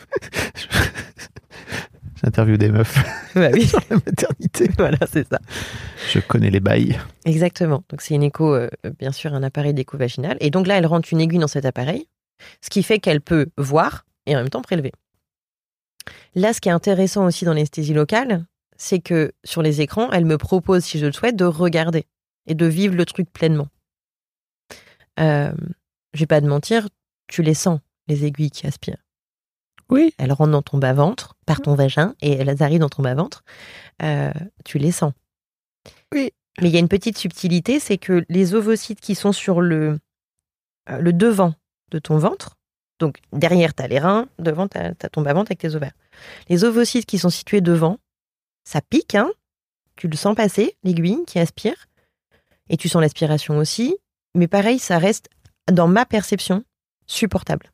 J'interviewe des meufs bah oui. sur la maternité. Voilà, c'est ça. Je connais les bails. Exactement. Donc, c'est une écho, euh, bien sûr, un appareil d'écho vaginal. Et donc là, elle rentre une aiguille dans cet appareil, ce qui fait qu'elle peut voir et en même temps prélever. Là, ce qui est intéressant aussi dans l'anesthésie locale, c'est que sur les écrans, elle me propose, si je le souhaite, de regarder et de vivre le truc pleinement. Euh, je vais pas te mentir, tu les sens, les aiguilles qui aspirent. Oui. Elles rentrent dans ton bas-ventre, par ton vagin, et elles arrivent dans ton bas-ventre. Euh, tu les sens. Oui. Mais il y a une petite subtilité, c'est que les ovocytes qui sont sur le, euh, le devant de ton ventre, donc derrière, tu as les reins, devant, tu as ton bas-ventre avec tes ovaires. Les ovocytes qui sont situés devant, ça pique, hein. Tu le sens passer, l'aiguille qui aspire, et tu sens l'aspiration aussi. Mais pareil, ça reste, dans ma perception, supportable.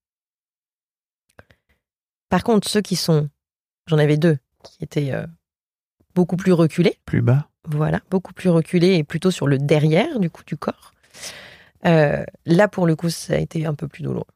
Par contre, ceux qui sont... J'en avais deux qui étaient euh, beaucoup plus reculés. Plus bas. Voilà, beaucoup plus reculés et plutôt sur le derrière du coup du corps. Euh, là, pour le coup, ça a été un peu plus douloureux.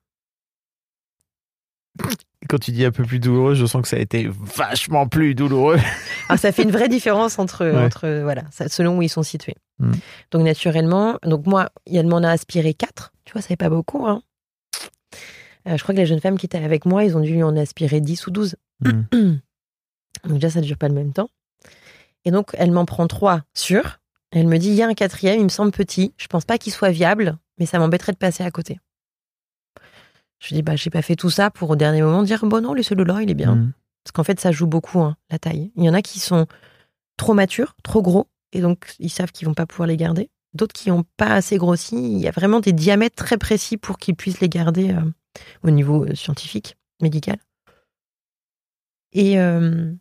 Quand tu dis un peu plus douloureux, je sens que ça a été vachement plus douloureux. Alors, ça fait une vraie différence entre, ouais. entre voilà, ça, selon où ils sont situés. Mm. Donc, naturellement, donc moi, il m'en a aspiré quatre. Tu vois, ça n'est pas beaucoup, hein. Euh, je crois que les jeunes femmes qui étaient avec moi, ils ont dû lui en aspirer dix ou douze. Mmh. Donc déjà, ça ne dure pas le même temps. Et donc, elle m'en prend trois sûrs. Elle me dit, il y a un quatrième, il me semble petit. Je ne pense pas qu'il soit viable, mais ça m'embêterait de passer à côté. Je lui dis, bah, j'ai pas fait tout ça pour au dernier moment dire, bon non, le celui-là, il est bien. Mmh. Parce qu'en fait, ça joue beaucoup, hein, la taille. Il y en a qui sont trop matures, trop gros, et donc ils savent qu'ils ne vont pas pouvoir les garder. D'autres qui n'ont pas assez grossi. Il y a vraiment des diamètres très précis pour qu'ils puissent les garder euh, au niveau euh, scientifique, médical. Et euh,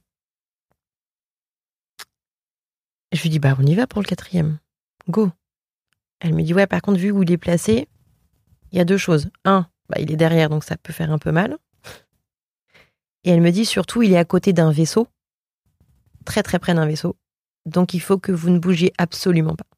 je lui dis, bah, on y va pour le quatrième. Go. Elle me dit, ouais, par contre, vu où il est placé, il y a deux choses. Un, bah, il est derrière, donc ça peut faire un peu mal. Et elle me dit, surtout, il est à côté d'un vaisseau, très très près d'un vaisseau. Donc, il faut que vous ne bougiez absolument pas.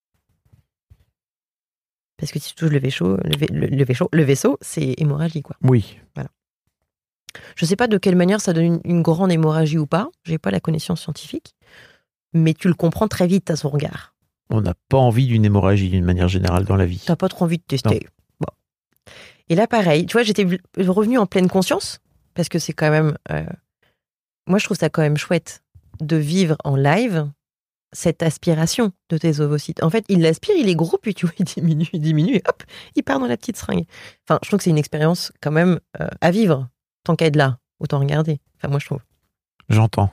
Parce que si tu touches le vaisseau, le, le, le vaisseau, le vaisseau, c'est hémorragie, quoi. Oui. Voilà. Je ne sais pas de quelle manière ça donne une, une grande hémorragie ou pas. Je n'ai pas la connaissance scientifique. Mais tu le comprends très vite à son regard. On n'a pas envie d'une hémorragie d'une manière générale dans la vie. Tu n'as pas trop envie de tester. Bon. Et là, pareil. Tu vois, j'étais revenue en pleine conscience. Parce que c'est quand même... Euh, moi, je trouve ça quand même chouette de vivre en live cette aspiration de tes ovocytes. En fait, il l'aspire, il est gros, puis tu vois, il diminue, il diminue, et hop, il part dans la petite seringue. Enfin, je trouve que c'est une expérience quand même euh, à vivre. Tant qu'à être là, autant regarder. Enfin, moi, je trouve. J'entends.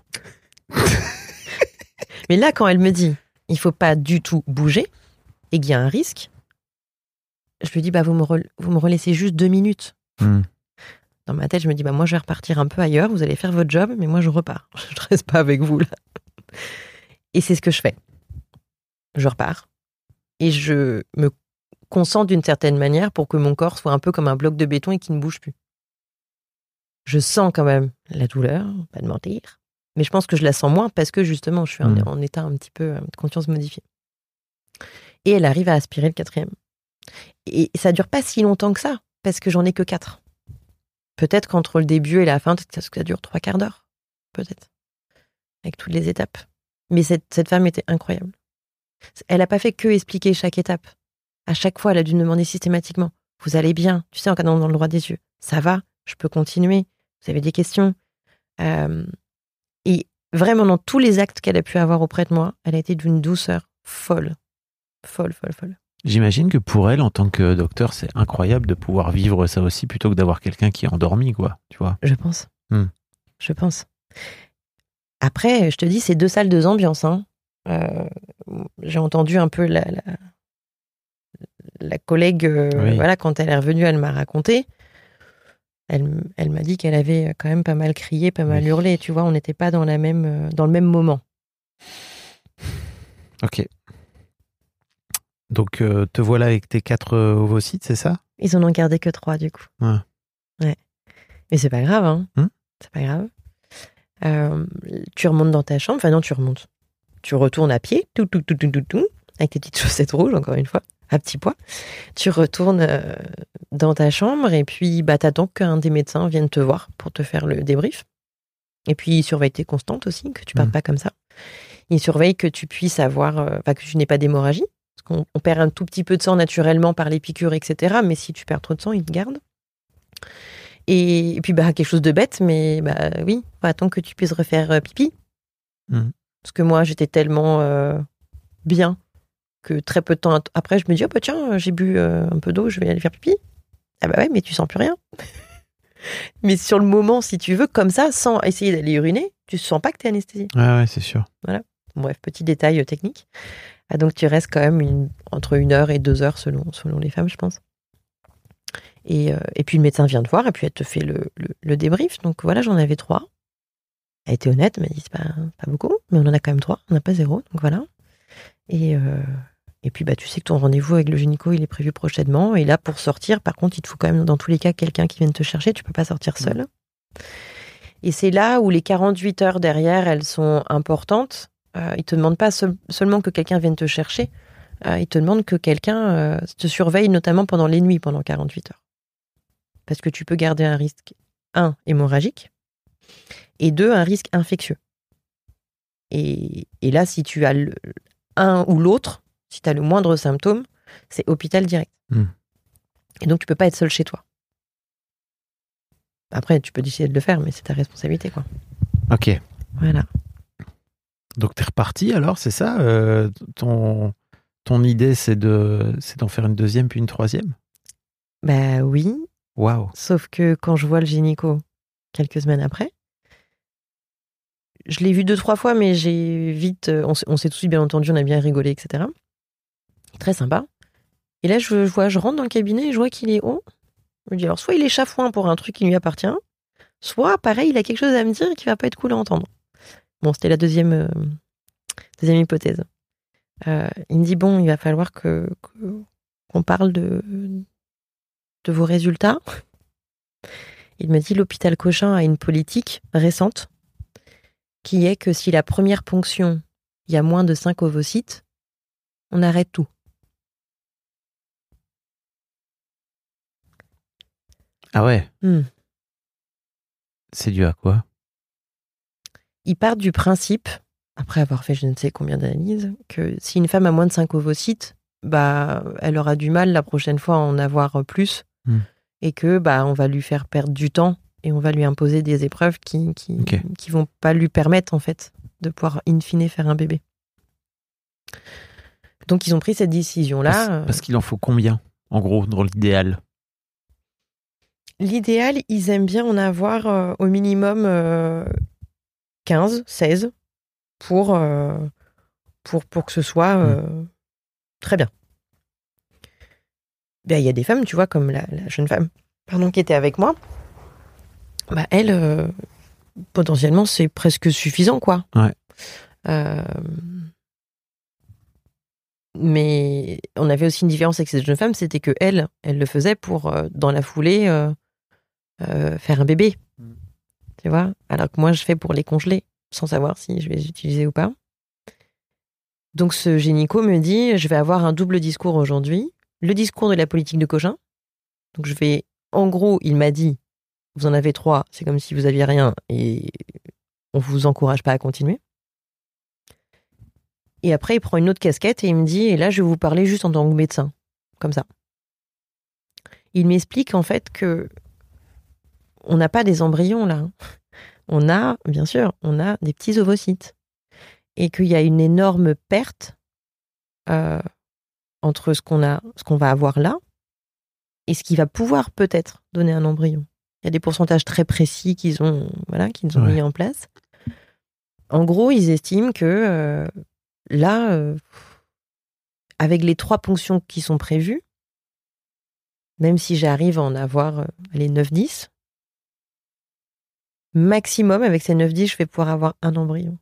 Mais là, quand elle me dit, il faut pas du tout bouger, et qu'il y a un risque, je lui dis, bah, vous me, re- vous me relaissez juste deux minutes. Mm. Dans ma tête, je me dis, bah, moi, je vais repartir un peu ailleurs, vous allez faire votre job, mais moi, je repars. Je reste pas avec vous, là. Et c'est ce que je fais. Je repars. Et je me concentre d'une certaine manière pour que mon corps soit un peu comme un bloc de béton et qu'il ne bouge plus. Je sens quand même la douleur, pas de mentir. Mais je pense que je la sens moins parce que justement, je suis en, Mmh. en état un petit peu de conscience modifiée. Et elle arrive à aspirer le quatrième. Et ça dure pas si longtemps que ça, parce que j'en ai que quatre. Peut-être qu'entre le début et la fin, peut-être que ça dure trois quarts d'heure. Peut-être. Avec toutes les étapes. Mais cette, cette femme était incroyable. Elle n'a pas fait que expliquer chaque étape. À chaque fois, elle a dû me demander systématiquement « Vous allez bien ?» Tu sais, en regardant dans le droit des yeux. « Ça va ? Je peux continuer ? Vous avez des questions ?» euh, Et vraiment, dans tous les actes qu'elle a pu avoir auprès de moi, elle a été d'une douceur folle. Folle, folle, folle. J'imagine que pour elle, en tant que docteur, c'est incroyable de pouvoir vivre ça aussi plutôt que d'avoir quelqu'un qui est endormi, quoi. Tu vois ? Je pense. Hmm. Je pense. Après, je te dis, c'est deux salles, deux ambiances. Hein. Euh, j'ai entendu un peu la, la, la collègue, euh, Oui. voilà, quand elle est revenue, elle m'a raconté. Elle, elle m'a dit qu'elle avait quand même pas mal crié, pas mal Oui. hurlé. Tu vois, on n'était pas dans, la même, dans le même moment. Ok. Donc, euh, te voilà avec tes quatre euh, ovocytes, c'est ça ? Ils en ont gardé que trois, du coup. Ouais. Ouais. Mais c'est pas grave, hein. Hmm C'est pas grave. Euh, tu remontes dans ta chambre. Enfin, non, tu remontes. Tu retournes à pied, tout, tout, tout, tout, tout, tout, avec tes petites chaussettes rouges, encore une fois, à petit pois. Tu retournes euh, dans ta chambre et puis bah, t'attends qu'un des médecins vienne te voir pour te faire le débrief. Et puis, il surveille tes constantes aussi, que tu partes Mmh. pas comme ça. Il surveille que tu puisses avoir, euh, enfin, que tu n'aies pas d'hémorragie. Parce qu'on on perd un tout petit peu de sang naturellement par les piqûres, et cetera. Mais si tu perds trop de sang, il te garde. Et, et puis, bah, quelque chose de bête, mais bah, oui, faut attendre que tu puisses refaire euh, pipi. Mmh. Parce que moi, j'étais tellement euh, bien que très peu de temps après, je me dis, oh bah tiens, j'ai bu euh, un peu d'eau, je vais aller faire pipi. Ah bah ouais, mais tu sens plus rien. Mais sur le moment, si tu veux, comme ça, sans essayer d'aller uriner, tu sens pas que t'es anesthésié. Ouais, ouais, c'est sûr. Bref, petit détail euh, technique. Ah, donc tu restes quand même une, entre une heure et deux heures selon, selon les femmes, je pense. Et, euh, et puis le médecin vient te voir et puis elle te fait le, le, le débrief. Donc voilà, j'en avais trois. Elle était honnête, elle m'a dit c'est pas, pas beaucoup, mais on en a quand même trois, on n'a pas zéro, donc voilà. Et, euh, et puis bah, tu sais que ton rendez-vous avec le gynéco, il est prévu prochainement. Et là, pour sortir, par contre, il te faut quand même, dans tous les cas, quelqu'un qui vienne te chercher. Tu peux pas sortir seul. Mmh. Et c'est là où les quarante-huit heures derrière, elles sont importantes. Euh, ils te demandent pas seul, seulement que quelqu'un vienne te chercher. Euh, ils te demandent que quelqu'un euh, te surveille, notamment pendant les nuits, pendant quarante-huit heures. Parce que tu peux garder un risque, un, hémorragique, et deux, un risque infectieux. Et, et là, si tu as le, un ou l'autre, si tu as le moindre symptôme, c'est hôpital direct. Mmh. Et donc, tu peux pas être seul chez toi. Après, tu peux décider de le faire, mais c'est ta responsabilité, quoi. Ok. Voilà. Donc, t'es reparti alors, c'est ça euh, ton, ton idée, c'est, de, c'est d'en faire une deuxième puis une troisième ? Bah oui. Waouh. Sauf que quand je vois le gynéco quelques semaines après, je l'ai vu deux, trois fois, mais j'ai vite. On, on s'est tout de suite bien entendu, on a bien rigolé, et cetera. Très sympa. Et là, je, je vois, je rentre dans le cabinet et je vois qu'il est haut. Je me dis alors, soit il est chafouin pour un truc qui lui appartient, soit, pareil, il a quelque chose à me dire qui va pas être cool à entendre. Bon, c'était la deuxième, euh, deuxième hypothèse. Euh, il me dit bon, il va falloir que, que qu'on parle de de vos résultats. Il me dit l'hôpital Cochin a une politique récente qui est que si la première ponction, il y a moins de cinq ovocytes, on arrête tout. Ah ouais. Hmm. C'est dû à quoi ? Ils partent du principe, après avoir fait je ne sais combien d'analyses, que si une femme a moins de cinq ovocytes, bah, elle aura du mal la prochaine fois à en avoir plus, hmm. et que bah, on va lui faire perdre du temps et on va lui imposer des épreuves qui qui, okay. qui vont pas lui permettre en fait de pouvoir in fine faire un bébé. Donc, ils ont pris cette décision-là. Parce, parce qu'il en faut combien, en gros, dans l'idéal? L'idéal, ils aiment bien en avoir euh, au minimum euh, quinze, seize pour, euh, pour, pour que ce soit euh, mmh. très bien. Ben, il y a des femmes, tu vois, comme la, la jeune femme pardon, qui était avec moi. Bah, elle, euh, potentiellement, c'est presque suffisant, quoi. Ouais. Euh, mais on avait aussi une différence avec cette jeune femme, c'était que elle, elle le faisait pour, euh, dans la foulée, euh, euh, faire un bébé. Mm. Tu vois ? Alors que moi, je fais pour les congeler, sans savoir si je vais les utiliser ou pas. Donc, ce gynéco me dit, je vais avoir un double discours aujourd'hui. Le discours de la politique de Cochin. Donc, je vais... En gros, il m'a dit, vous en avez trois, c'est comme si vous aviez rien et on vous encourage pas à continuer. Et après, il prend une autre casquette et il me dit, et là, je vais vous parler juste en tant que médecin, comme ça. Il m'explique en fait que on n'a pas des embryons là. On a, bien sûr, on a des petits ovocytes. Et qu'il y a une énorme perte euh, entre ce qu'on a, ce qu'on va avoir là et ce qui va pouvoir peut-être donner un embryon. Il y a des pourcentages très précis qu'ils ont, voilà, qu'ils ont ouais. mis en place. En gros, ils estiment que euh, là, euh, avec les trois ponctions qui sont prévues, même si j'arrive à en avoir euh, les neuf dix, maximum, avec ces neuf dix, je vais pouvoir avoir un embryon.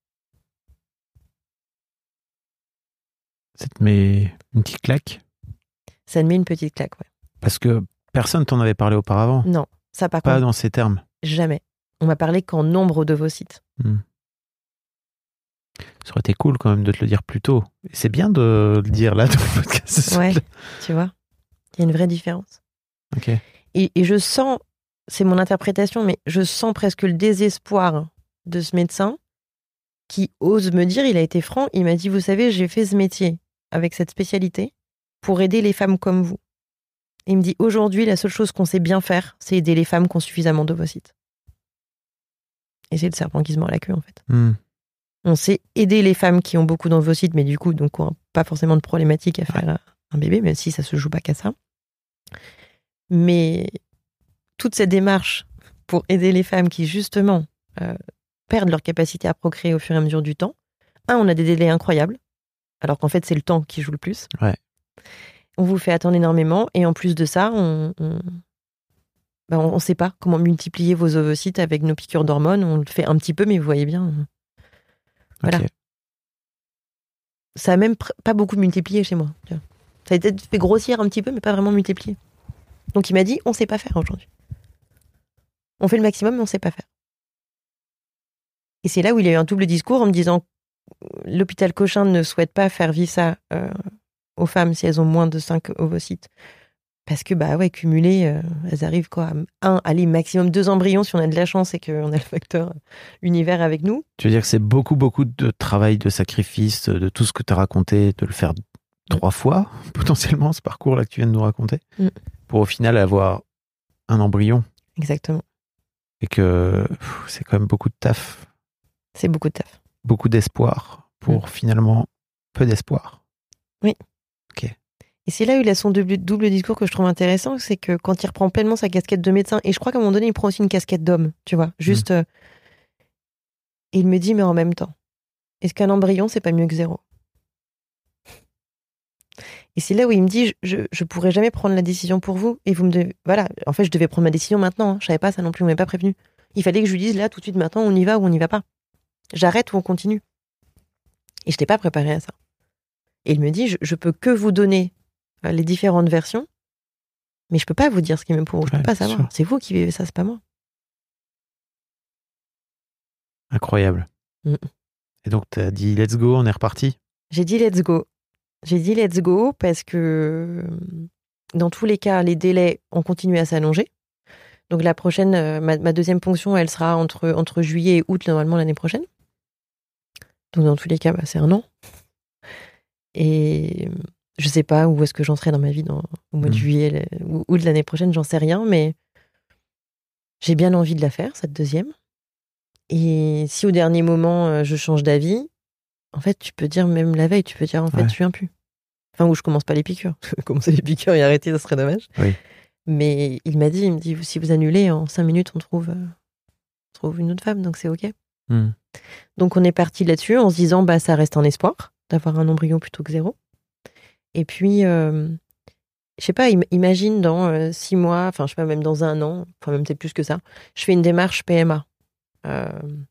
Ça te met une petite claque ? Ça te met une petite claque, ouais. Parce que personne t'en avait parlé auparavant ? Non, ça par Pas contre. Pas dans ces termes ? Jamais. On m'a parlé qu'en nombre d'ovocytes. Hmm. Ça aurait été cool quand même de te le dire plus tôt. C'est bien de le dire là dans le podcast. Ouais, tu vois. Il y a une vraie différence. Ok. Et, et je sens, c'est mon interprétation, mais je sens presque le désespoir de ce médecin qui ose me dire, il a été franc, il m'a dit, vous savez, j'ai fait ce métier avec cette spécialité pour aider les femmes comme vous. Et il me dit, aujourd'hui, la seule chose qu'on sait bien faire, c'est aider les femmes qui ont suffisamment d'ovocytes. Et c'est le serpent qui se mord la queue, en fait. Mm. On sait aider les femmes qui ont beaucoup d'ovocytes, mais du coup, donc, on n'a pas forcément de problématique à faire ouais. un bébé, même si ça se joue pas qu'à ça. Mais toute cette démarche pour aider les femmes qui, justement, euh, perdent leur capacité à procréer au fur et à mesure du temps. Un, on a des délais incroyables, alors qu'en fait, c'est le temps qui joue le plus. Ouais. On vous fait attendre énormément, et en plus de ça, on on, ben on, on sait pas comment multiplier vos ovocytes avec nos piqûres d'hormones. On le fait un petit peu, mais vous voyez bien. On... Voilà. Okay. Ça a même pr- pas beaucoup multiplié chez moi. Ça a peut-être fait grossir un petit peu, mais pas vraiment multiplié. Donc il m'a dit, on sait pas faire aujourd'hui. On fait le maximum, mais on sait pas faire. Et c'est là où il y a eu un double discours en me disant l'hôpital Cochin ne souhaite pas faire vivre ça euh, aux femmes si elles ont moins de cinq ovocytes. Parce que, bah ouais, cumulées, euh, elles arrivent quoi à un, allez, maximum deux embryons si on a de la chance et qu'on a le facteur univers avec nous. Tu veux dire que c'est beaucoup, beaucoup de travail, de sacrifice, de tout ce que tu as raconté, de le faire trois fois, potentiellement, ce parcours-là que tu viens de nous raconter, mm. pour au final avoir un embryon. Exactement. Et que pff, c'est quand même beaucoup de taf. C'est beaucoup de taf. Beaucoup d'espoir pour mmh. finalement peu d'espoir. Oui. Ok. Et c'est là où il a son double, double discours que je trouve intéressant, c'est que quand il reprend pleinement sa casquette de médecin, et je crois qu'à un moment donné, il prend aussi une casquette d'homme, tu vois, juste... Mmh. Euh, et il me dit, mais en même temps, est-ce qu'un embryon, c'est pas mieux que zéro ? Et c'est là où il me dit, je, je pourrais jamais prendre la décision pour vous, et vous me devez... Voilà, en fait, je devais prendre ma décision maintenant, hein. Je savais pas ça non plus, on m'avait pas prévenu. Il fallait que je lui dise, là, tout de suite, maintenant, on y va ou on n'y va pas. J'arrête ou on continue. Et je n'étais pas préparée à ça. Et il me dit, je, je peux que vous donner euh, les différentes versions, mais je peux pas vous dire ce qui est mieux pour vous. Je ouais, peux pas savoir. Sûr. C'est vous qui vivez ça, c'est pas moi. Incroyable. Mm. Et donc, tu as dit, let's go, on est reparti ? J'ai dit, let's go. J'ai dit, let's go, parce que dans tous les cas, les délais ont continué à s'allonger. Donc, la prochaine, euh, ma, ma deuxième ponction, elle sera entre, entre juillet et août, normalement, l'année prochaine. Donc, dans tous les cas, bah, c'est un an. Et je sais pas où est-ce que j'en serai dans ma vie dans, au mois mmh. de juillet ou août de l'année prochaine, j'en sais rien, mais j'ai bien envie de la faire, cette deuxième. Et si au dernier moment, je change d'avis, en fait, tu peux dire même la veille, tu peux dire en fait, Ouais. je viens plus. Enfin, ou je commence pas les piqûres. Commencer les piqûres et arrêter, ça serait dommage. Oui. Mais il m'a dit, il me dit, si vous annulez, en cinq minutes, on trouve, euh, on trouve une autre femme, donc c'est OK. Hmm. Donc on est parti là-dessus en se disant, bah ça reste un espoir d'avoir un embryon plutôt que zéro. Et puis, euh, je sais pas, im- imagine dans euh, six mois, enfin je sais pas, même dans un an, enfin même peut-être plus que ça, je fais une démarche P M A. Euh,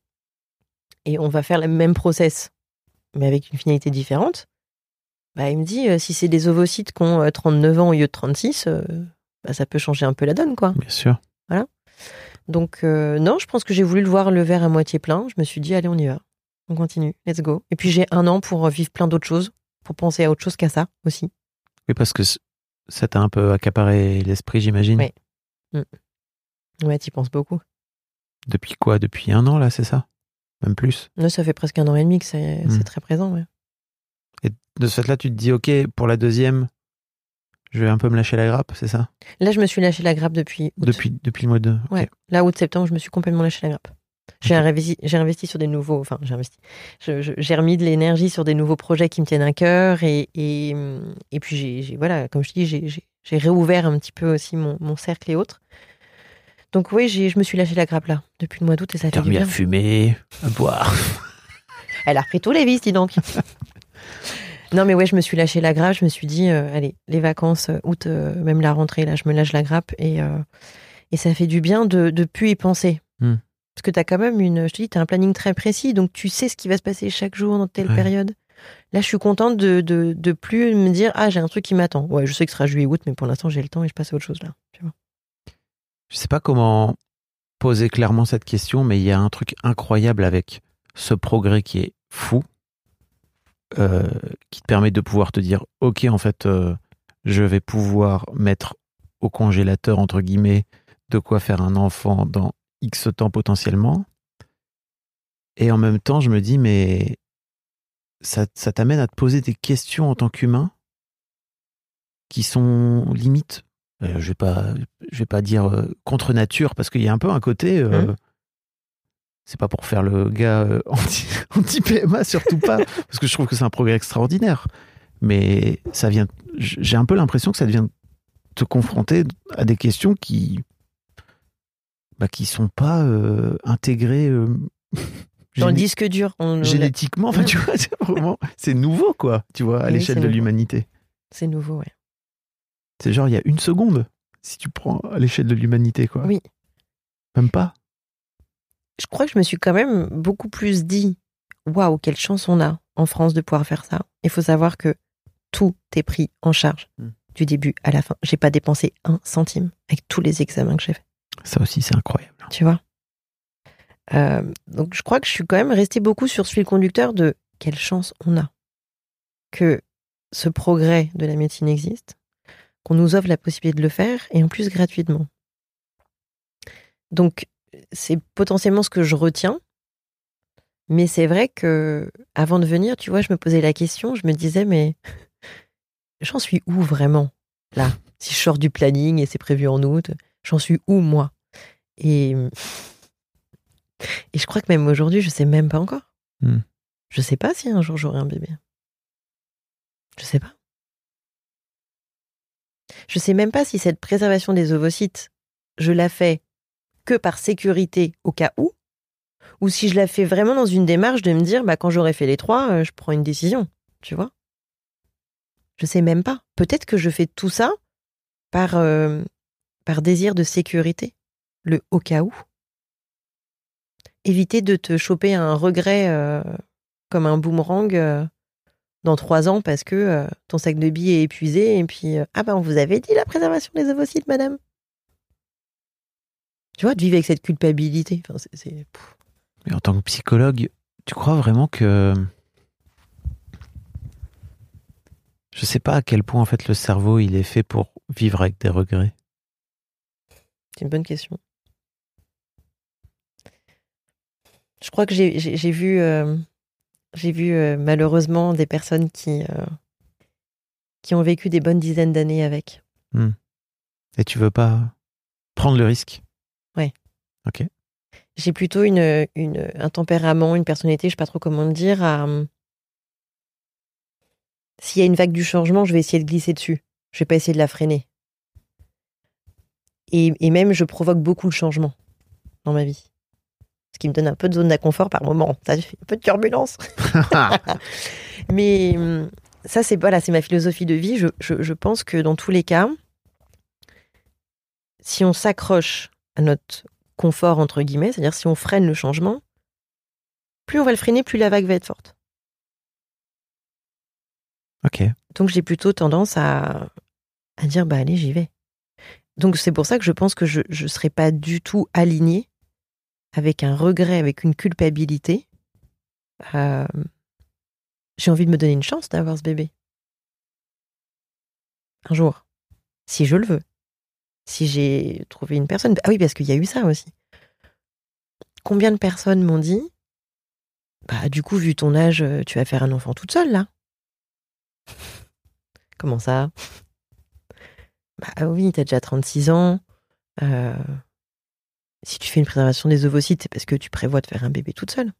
et on va faire le même process, mais avec une finalité différente. Bah, il me dit, euh, si c'est des ovocytes qui ont euh, trente-neuf ans au lieu de trente-six, euh, bah, ça peut changer un peu la donne, quoi. Bien sûr. Donc, euh, non, je pense que j'ai voulu le voir le verre à moitié plein. Je me suis dit, allez, on y va. On continue, let's go. Et puis, j'ai un an pour vivre plein d'autres choses, pour penser à autre chose qu'à ça aussi. Oui, parce que c- ça t'a un peu accaparé l'esprit, j'imagine. Oui. Mm. Ouais, t'y penses beaucoup. Depuis quoi? Depuis un an, là, c'est ça? Même plus. Là, ça fait presque un an et demi que c'est Mm. c'est très présent, ouais. Et de ce fait-là, tu te dis, OK, pour la deuxième, je vais un peu me lâcher la grappe, c'est ça? Là, je me suis lâché la grappe depuis août. Depuis, depuis le mois de... ok. Ouais. Là, août-septembre, je me suis complètement lâché la grappe. J'ai Ok. investi, j'ai investi sur des nouveaux... Enfin, j'ai investi. Je- je- J'ai remis de l'énergie sur des nouveaux projets qui me tiennent à cœur. Et, et, et puis, j'ai, j'ai- voilà, comme je dis, j'ai, j'ai, j'ai réouvert un petit peu aussi mon, mon cercle et autres. Donc oui, j'ai, je me suis lâché la grappe là, depuis le mois d'août, et ça T'as fait du remis à bien. fumer, à boire. Elle a repris tous les vices, dis donc. Non, mais ouais, je me suis lâché la grappe. Je me suis dit, euh, allez, les vacances, euh, août, euh, même la rentrée, là, je me lâche la grappe. Et, euh, et ça fait du bien de ne plus y penser. Hmm. Parce que tu as quand même une. Je te dis, tu as un planning très précis. Donc, tu sais ce qui va se passer chaque jour dans telle Ouais. période. Là, je suis contente de, de, de plus me dire, ah, j'ai un truc qui m'attend. Ouais, je sais que ce sera juillet-août, mais pour l'instant, j'ai le temps et je passe à autre chose, là. Tu vois. Je sais pas comment poser clairement cette question, mais il y a un truc incroyable avec ce progrès qui est fou, euh, qui te permet de pouvoir te dire, OK, en fait, euh, je vais pouvoir mettre au congélateur, entre guillemets, de quoi faire un enfant dans X temps potentiellement. Et en même temps, je me dis, mais ça, ça t'amène à te poser des questions en tant qu'humain qui sont limites. Euh, je vais pas, je vais pas dire euh, contre nature, parce qu'il y a un peu un côté. euh, Mhm. C'est pas pour faire le gars euh, anti, anti-P M A, surtout pas, parce que je trouve que c'est un progrès extraordinaire. Mais ça vient. J'ai un peu l'impression que ça vient te confronter à des questions qui. Bah, qui sont pas euh, intégrées. euh, Dans le géné- disque dur. On, on- génétiquement, enfin, tu vois, c'est vraiment. C'est nouveau, quoi, tu vois, à Oui, l'échelle c'est de nouveau. l'humanité. C'est nouveau, ouais. C'est genre, il y a une seconde, si tu prends à l'échelle de l'humanité, quoi. Oui. Même pas. Je crois que je me suis quand même beaucoup plus dit, waouh, quelle chance on a en France de pouvoir faire ça. Il faut savoir que tout est pris en charge Mm. du début à la fin. J'ai pas dépensé un centime avec tous les examens que j'ai faits. Ça aussi, c'est incroyable. Tu vois. Euh, donc je crois que je suis quand même restée beaucoup sur ce fil conducteur de quelle chance on a que ce progrès de la médecine existe, qu'on nous offre la possibilité de le faire et en plus gratuitement. Donc c'est potentiellement ce que je retiens, mais c'est vrai que avant de venir, tu vois, je me posais la question, je me disais mais j'en suis où vraiment là? Si je sors du planning et c'est prévu en août, j'en suis où moi? Et Et je crois que même aujourd'hui, je sais même pas encore. Mm. Je sais pas si un jour j'aurai un bébé. Je sais pas. Je sais même pas si cette préservation des ovocytes, je la fais que par sécurité au cas où, ou si je la fais vraiment dans une démarche de me dire, bah quand j'aurai fait les trois, euh, je prends une décision. Tu vois? Je sais même pas. Peut-être que je fais tout ça par, euh, par désir de sécurité. Le au cas où. Éviter de te choper un regret euh, comme un boomerang euh, dans trois ans parce que euh, ton sac de billes est épuisé et puis euh, ah ben on vous avait dit la préservation des ovocytes, madame. Tu vois, de vivre avec cette culpabilité. Enfin, c'est, c'est... Mais en tant que psychologue, tu crois vraiment que... Je sais pas à quel point en fait le cerveau il est fait pour vivre avec des regrets. c'est une bonne question. Je crois que j'ai, j'ai, j'ai vu, euh, j'ai vu euh, malheureusement des personnes qui, euh, qui ont vécu des bonnes dizaines d'années avec. Et tu veux pas prendre le risque? Ouais. Ok. J'ai plutôt une, une, un tempérament, une personnalité, je sais pas trop comment le dire, à, S'il y a une vague du changement, je vais essayer de glisser dessus. Je vais pas essayer de la freiner. Et, et même, je provoque beaucoup de changements dans ma vie. Ce qui me donne un peu de zone d'inconfort par moment. Ça fait un peu de turbulence. Mais ça, c'est, voilà, c'est ma philosophie de vie. Je, je, je pense que dans tous les cas, si on s'accroche à notre confort, entre guillemets, c'est-à-dire si on freine le changement, plus on va le freiner, plus la vague va être forte. Ok. Donc j'ai plutôt tendance à, à dire, bah allez, j'y vais. Donc c'est pour ça que je pense que je ne serai pas du tout alignée avec un regret, avec une culpabilité. Euh, j'ai envie de me donner une chance d'avoir ce bébé. Un jour. Si je le veux. Si j'ai trouvé une personne. Ah oui, parce qu'il y a eu ça aussi. Combien de personnes m'ont dit, bah du coup, vu ton âge, tu vas faire un enfant toute seule, là. Comment ça? Bah oui, t'as déjà trente-six ans. Euh, si tu fais une préservation des ovocytes, c'est parce que tu prévois de faire un bébé toute seule.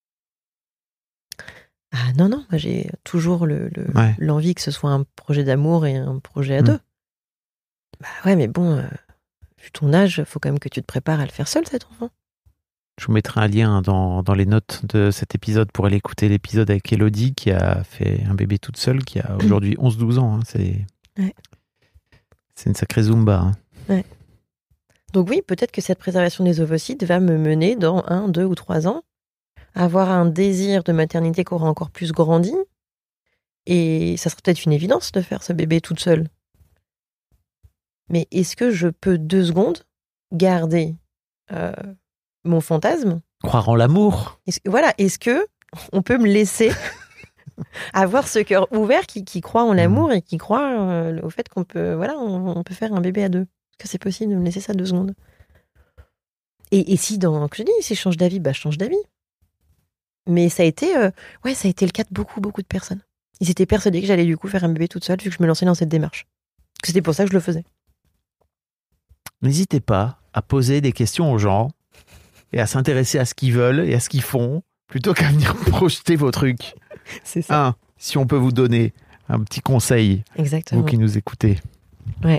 Ah non, non, moi j'ai toujours le, le, Ouais. l'envie que ce soit un projet d'amour et un projet à Mmh. deux. Bah ouais, mais bon, euh, vu ton âge, faut quand même que tu te prépares à le faire seul, cet enfant. Je vous mettrai un lien dans, dans les notes de cet épisode pour aller écouter l'épisode avec Elodie qui a fait un bébé toute seule, qui a aujourd'hui onze douze ans. Hein. C'est, Ouais. c'est une sacrée Zumba. Hein. Ouais. Donc oui, peut-être que cette préservation des ovocytes va me mener dans un, deux ou trois ans à avoir un désir de maternité qui aura encore plus grandi. Et ça sera peut-être une évidence de faire ce bébé toute seule. Mais est-ce que je peux deux secondes garder euh, mon fantasme? Croire en l'amour. Est-ce, voilà, est-ce que on peut me laisser avoir ce cœur ouvert qui, qui croit en l'amour et qui croit euh, au fait qu'on peut, voilà, on, on peut faire un bébé à deux? Est-ce que c'est possible de me laisser ça deux secondes? Et, et si, dans, que je dis, si je change d'avis, bah je change d'avis. Mais ça a été, euh, ouais, ça a été le cas de beaucoup, beaucoup de personnes. Ils étaient persuadés que j'allais du coup faire un bébé toute seule vu que je me lançais dans cette démarche. Que c'était pour ça que je le faisais. N'hésitez pas à poser des questions aux gens et à s'intéresser à ce qu'ils veulent et à ce qu'ils font plutôt qu'à venir projeter vos trucs. C'est ça. Un, si on peut vous donner un petit conseil, Exactement. vous qui nous écoutez. Ouais.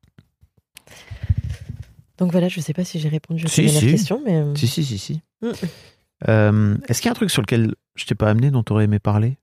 Donc voilà, je sais pas si j'ai répondu à Si, ta dernière si. question, mais... euh, Si, si, si, si. Mm. Euh, est-ce qu'il y a un truc sur lequel je t'ai pas amené, dont tu aurais aimé parler?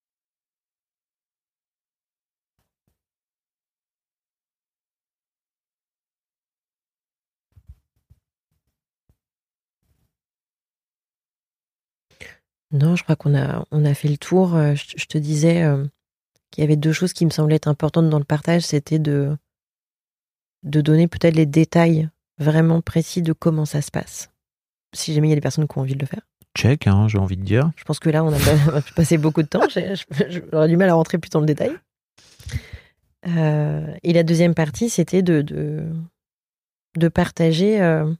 Non, je crois qu'on a, on a fait le tour. Euh, Je, je te disais euh, qu'il y avait deux choses qui me semblaient être importantes dans le partage. C'était de, de donner peut-être les détails vraiment précis de comment ça se passe. Si jamais il y a des personnes qui ont envie de le faire. Check, hein, j'ai envie de dire. Je pense que là, on a on a passé beaucoup de temps. J'ai- je- J'aurais du mal à rentrer plus dans le détail. Euh, et la deuxième partie, c'était de, de, de partager. euh,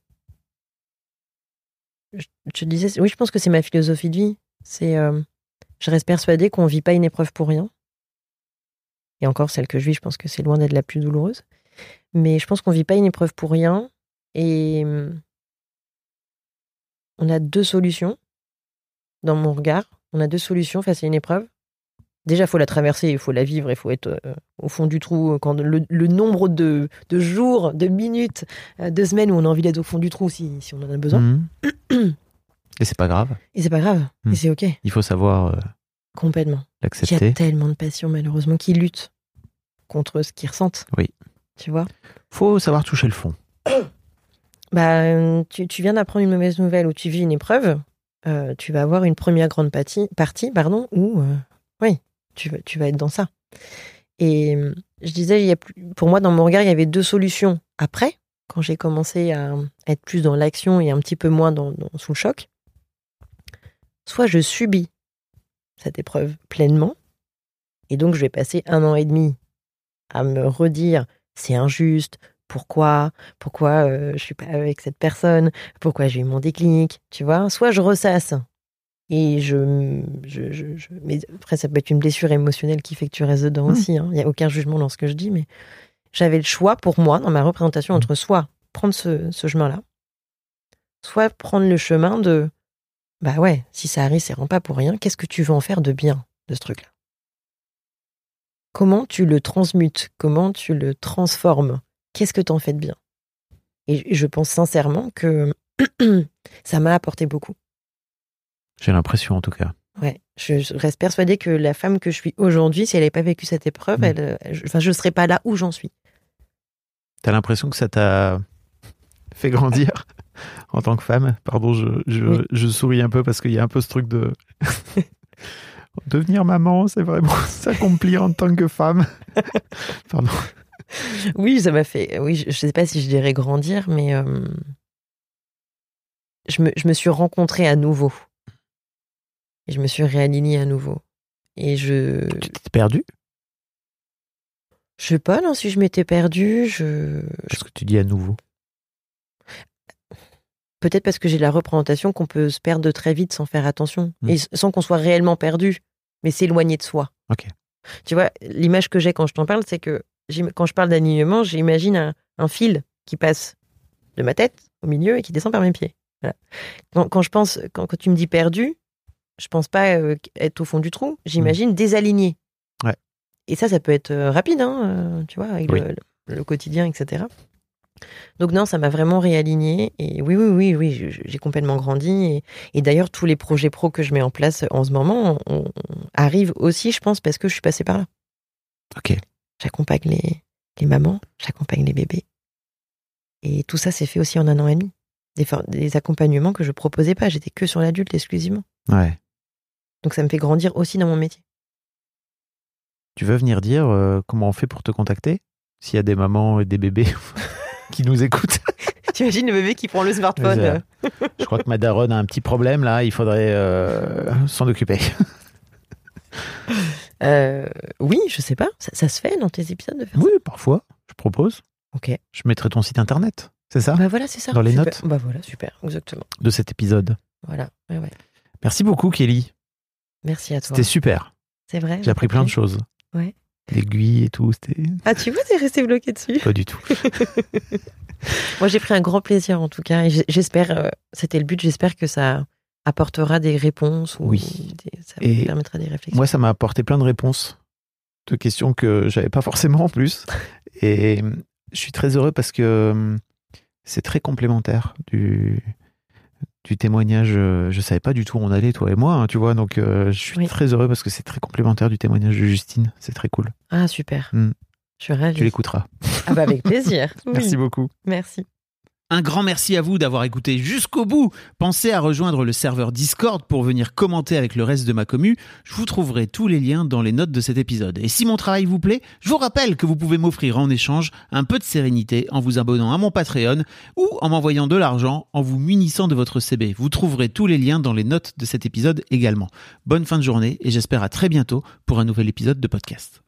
je, je te disais, oui, je pense que c'est ma philosophie de vie. C'est, euh, je reste persuadée qu'on ne vit pas une épreuve pour rien. Et encore, celle que je vis, je pense que c'est loin d'être la plus douloureuse. Mais je pense qu'on ne vit pas une épreuve pour rien. Et euh, on a deux solutions dans mon regard. On a deux solutions face à une épreuve. Déjà, il faut la traverser, il faut la vivre, il faut être euh, au fond du trou. Quand le, le nombre de, de jours, de minutes, euh, de semaines où on a envie d'être au fond du trou si, si on en a besoin. Mhm. Et c'est pas grave. Et c'est pas grave. Mm. Et c'est OK. Il faut savoir euh, Complètement. Il y a l'accepter. tellement de patients, malheureusement, qui luttent contre ce qu'ils ressentent. Oui. Tu vois? Faut savoir toucher le fond. Bah, euh, tu, tu viens d'apprendre une mauvaise nouvelle ou tu vis une épreuve, euh, tu vas avoir une première grande partie, partie pardon, où, euh, oui, tu vas, tu vas être dans ça. Et euh, je disais, il y a plus, pour moi, dans mon regard, il y avait deux solutions. Après, quand j'ai commencé à être plus dans l'action et un petit peu moins dans, dans- sous le choc, soit je subis cette épreuve pleinement, et donc je vais passer un an et demi à me redire c'est injuste, pourquoi, pourquoi euh, je suis pas avec cette personne, pourquoi j'ai eu mon déclic, tu vois. Soit je ressasse et je, je, je, je- mais après ça peut être une blessure émotionnelle qui fait que tu restes dedans Mmh. aussi. Il n'y a aucun jugement dans ce que je dis, mais j'avais le choix pour moi dans ma représentation entre soit prendre ce, ce chemin-là, soit prendre le chemin de bah ouais, si ça arrive, c'est vraiment pas pour rien. Qu'est-ce que tu veux en faire de bien de ce truc-là? comment tu le transmutes, comment tu le transformes, qu'est-ce que t'en fais de bien. Et je pense sincèrement que ça m'a apporté beaucoup. J'ai l'impression en tout cas. Ouais, je, je reste persuadée que la femme que je suis aujourd'hui, si elle n'avait pas vécu cette épreuve, mmh. elle, je, enfin, je ne serais pas là où j'en suis. T'as l'impression que ça t'a fait grandir en tant que femme? Pardon, je, je, oui. je souris un peu parce qu'il y a un peu ce truc de... Devenir maman, c'est vraiment s'accomplir en tant que femme. Pardon. Oui, ça m'a fait... Oui, je ne sais pas si je dirais grandir, mais euh, je, me, je me suis rencontrée à nouveau. Et je me suis réalignée à nouveau. Et je... Tu t'es perdue? Je sais pas, non, si je m'étais perdue, je... Qu'est-ce que tu dis à nouveau? Peut-être parce que j'ai la représentation qu'on peut se perdre très vite sans faire attention. Mmh. Et sans qu'on soit réellement perdu, mais s'éloigner de soi. Ok. Tu vois, l'image que j'ai quand je t'en parle, c'est que quand je parle d'alignement, j'imagine un, un fil qui passe de ma tête au milieu et qui descend par mes pieds. Voilà. Quand, quand je pense, quand, quand tu me dis perdu, je pense pas euh, être au fond du trou, j'imagine mmh. désaligné. Ouais. Et ça, ça peut être euh, rapide, hein, euh, tu vois, avec oui. le, le quotidien, et cetera. Donc non, ça m'a vraiment réaligné. Et oui, oui, oui, oui, j'ai complètement grandi. Et, et d'ailleurs, tous les projets pro que je mets en place en ce moment on, on arrivent aussi, je pense, parce que je suis passée par là. Ok. J'accompagne les, les mamans, j'accompagne les bébés. Et tout ça s'est fait aussi en un an et demi. Des, des accompagnements que je proposais pas, j'étais que sur l'adulte exclusivement. Ouais. Donc ça me fait grandir aussi dans mon métier. Tu veux venir dire euh, comment on fait pour te contacter? S'il y a des mamans et des bébés qui nous écoutent. T'imagines le bébé qui prend le smartphone. Euh, je crois que ma daronne a un petit problème là, il faudrait euh, s'en occuper. euh, oui, je sais pas, ça, ça se fait dans tes épisodes de faire Oui, ça? parfois, je propose. Ok. Je mettrai ton site internet, c'est ça? Bah voilà, c'est ça. Dans les super. notes. Bah voilà, super, exactement. De cet épisode. Voilà, ouais, ouais. Merci beaucoup, Kelly. Merci à toi. C'était super. C'est vrai. J'ai appris plein de choses. Ouais. L'aiguille et tout, c'était... Ah, tu vois, t'es resté bloqué dessus. Pas du tout. Moi, j'ai pris un grand plaisir, en tout cas. Et j'espère, euh, c'était le but, j'espère que ça apportera des réponses. Ou oui. Des, ça et permettra des réflexions. Moi, ça m'a apporté plein de réponses de questions que j'avais pas forcément en plus. Et je suis très heureux parce que c'est très complémentaire du... du témoignage. Je savais pas du tout où on allait, toi et moi, hein, tu vois, donc euh, je suis oui. très heureux parce que c'est très complémentaire du témoignage de Justine, c'est très cool. Ah, super. Mm. Je suis ravie. Tu l'écouteras. Ah bah avec plaisir. Merci oui. beaucoup. Merci. Un grand merci à vous d'avoir écouté jusqu'au bout. Pensez à rejoindre le serveur Discord pour venir commenter avec le reste de ma commu. Je vous trouverai tous les liens dans les notes de cet épisode. Et si mon travail vous plaît, je vous rappelle que vous pouvez m'offrir en échange un peu de sérénité en vous abonnant à mon Patreon ou en m'envoyant de l'argent en vous munissant de votre C B. Vous trouverez tous les liens dans les notes de cet épisode également. Bonne fin de journée et j'espère à très bientôt pour un nouvel épisode de podcast.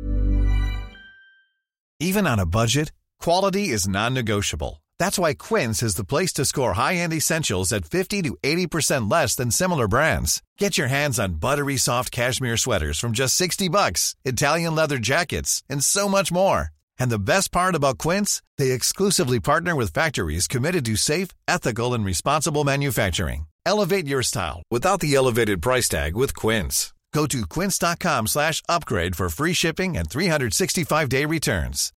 Even on a budget, quality is non-negotiable. That's why Quince is the place to score high-end essentials at fifty to eighty percent less than similar brands. Get your hands on buttery soft cashmere sweaters from just sixty bucks, Italian leather jackets, and so much more. And the best part about Quince, they exclusively partner with factories committed to safe, ethical, and responsible manufacturing. Elevate your style without the elevated price tag with Quince. Go to quince.com slash upgrade for free shipping and three sixty-five day returns.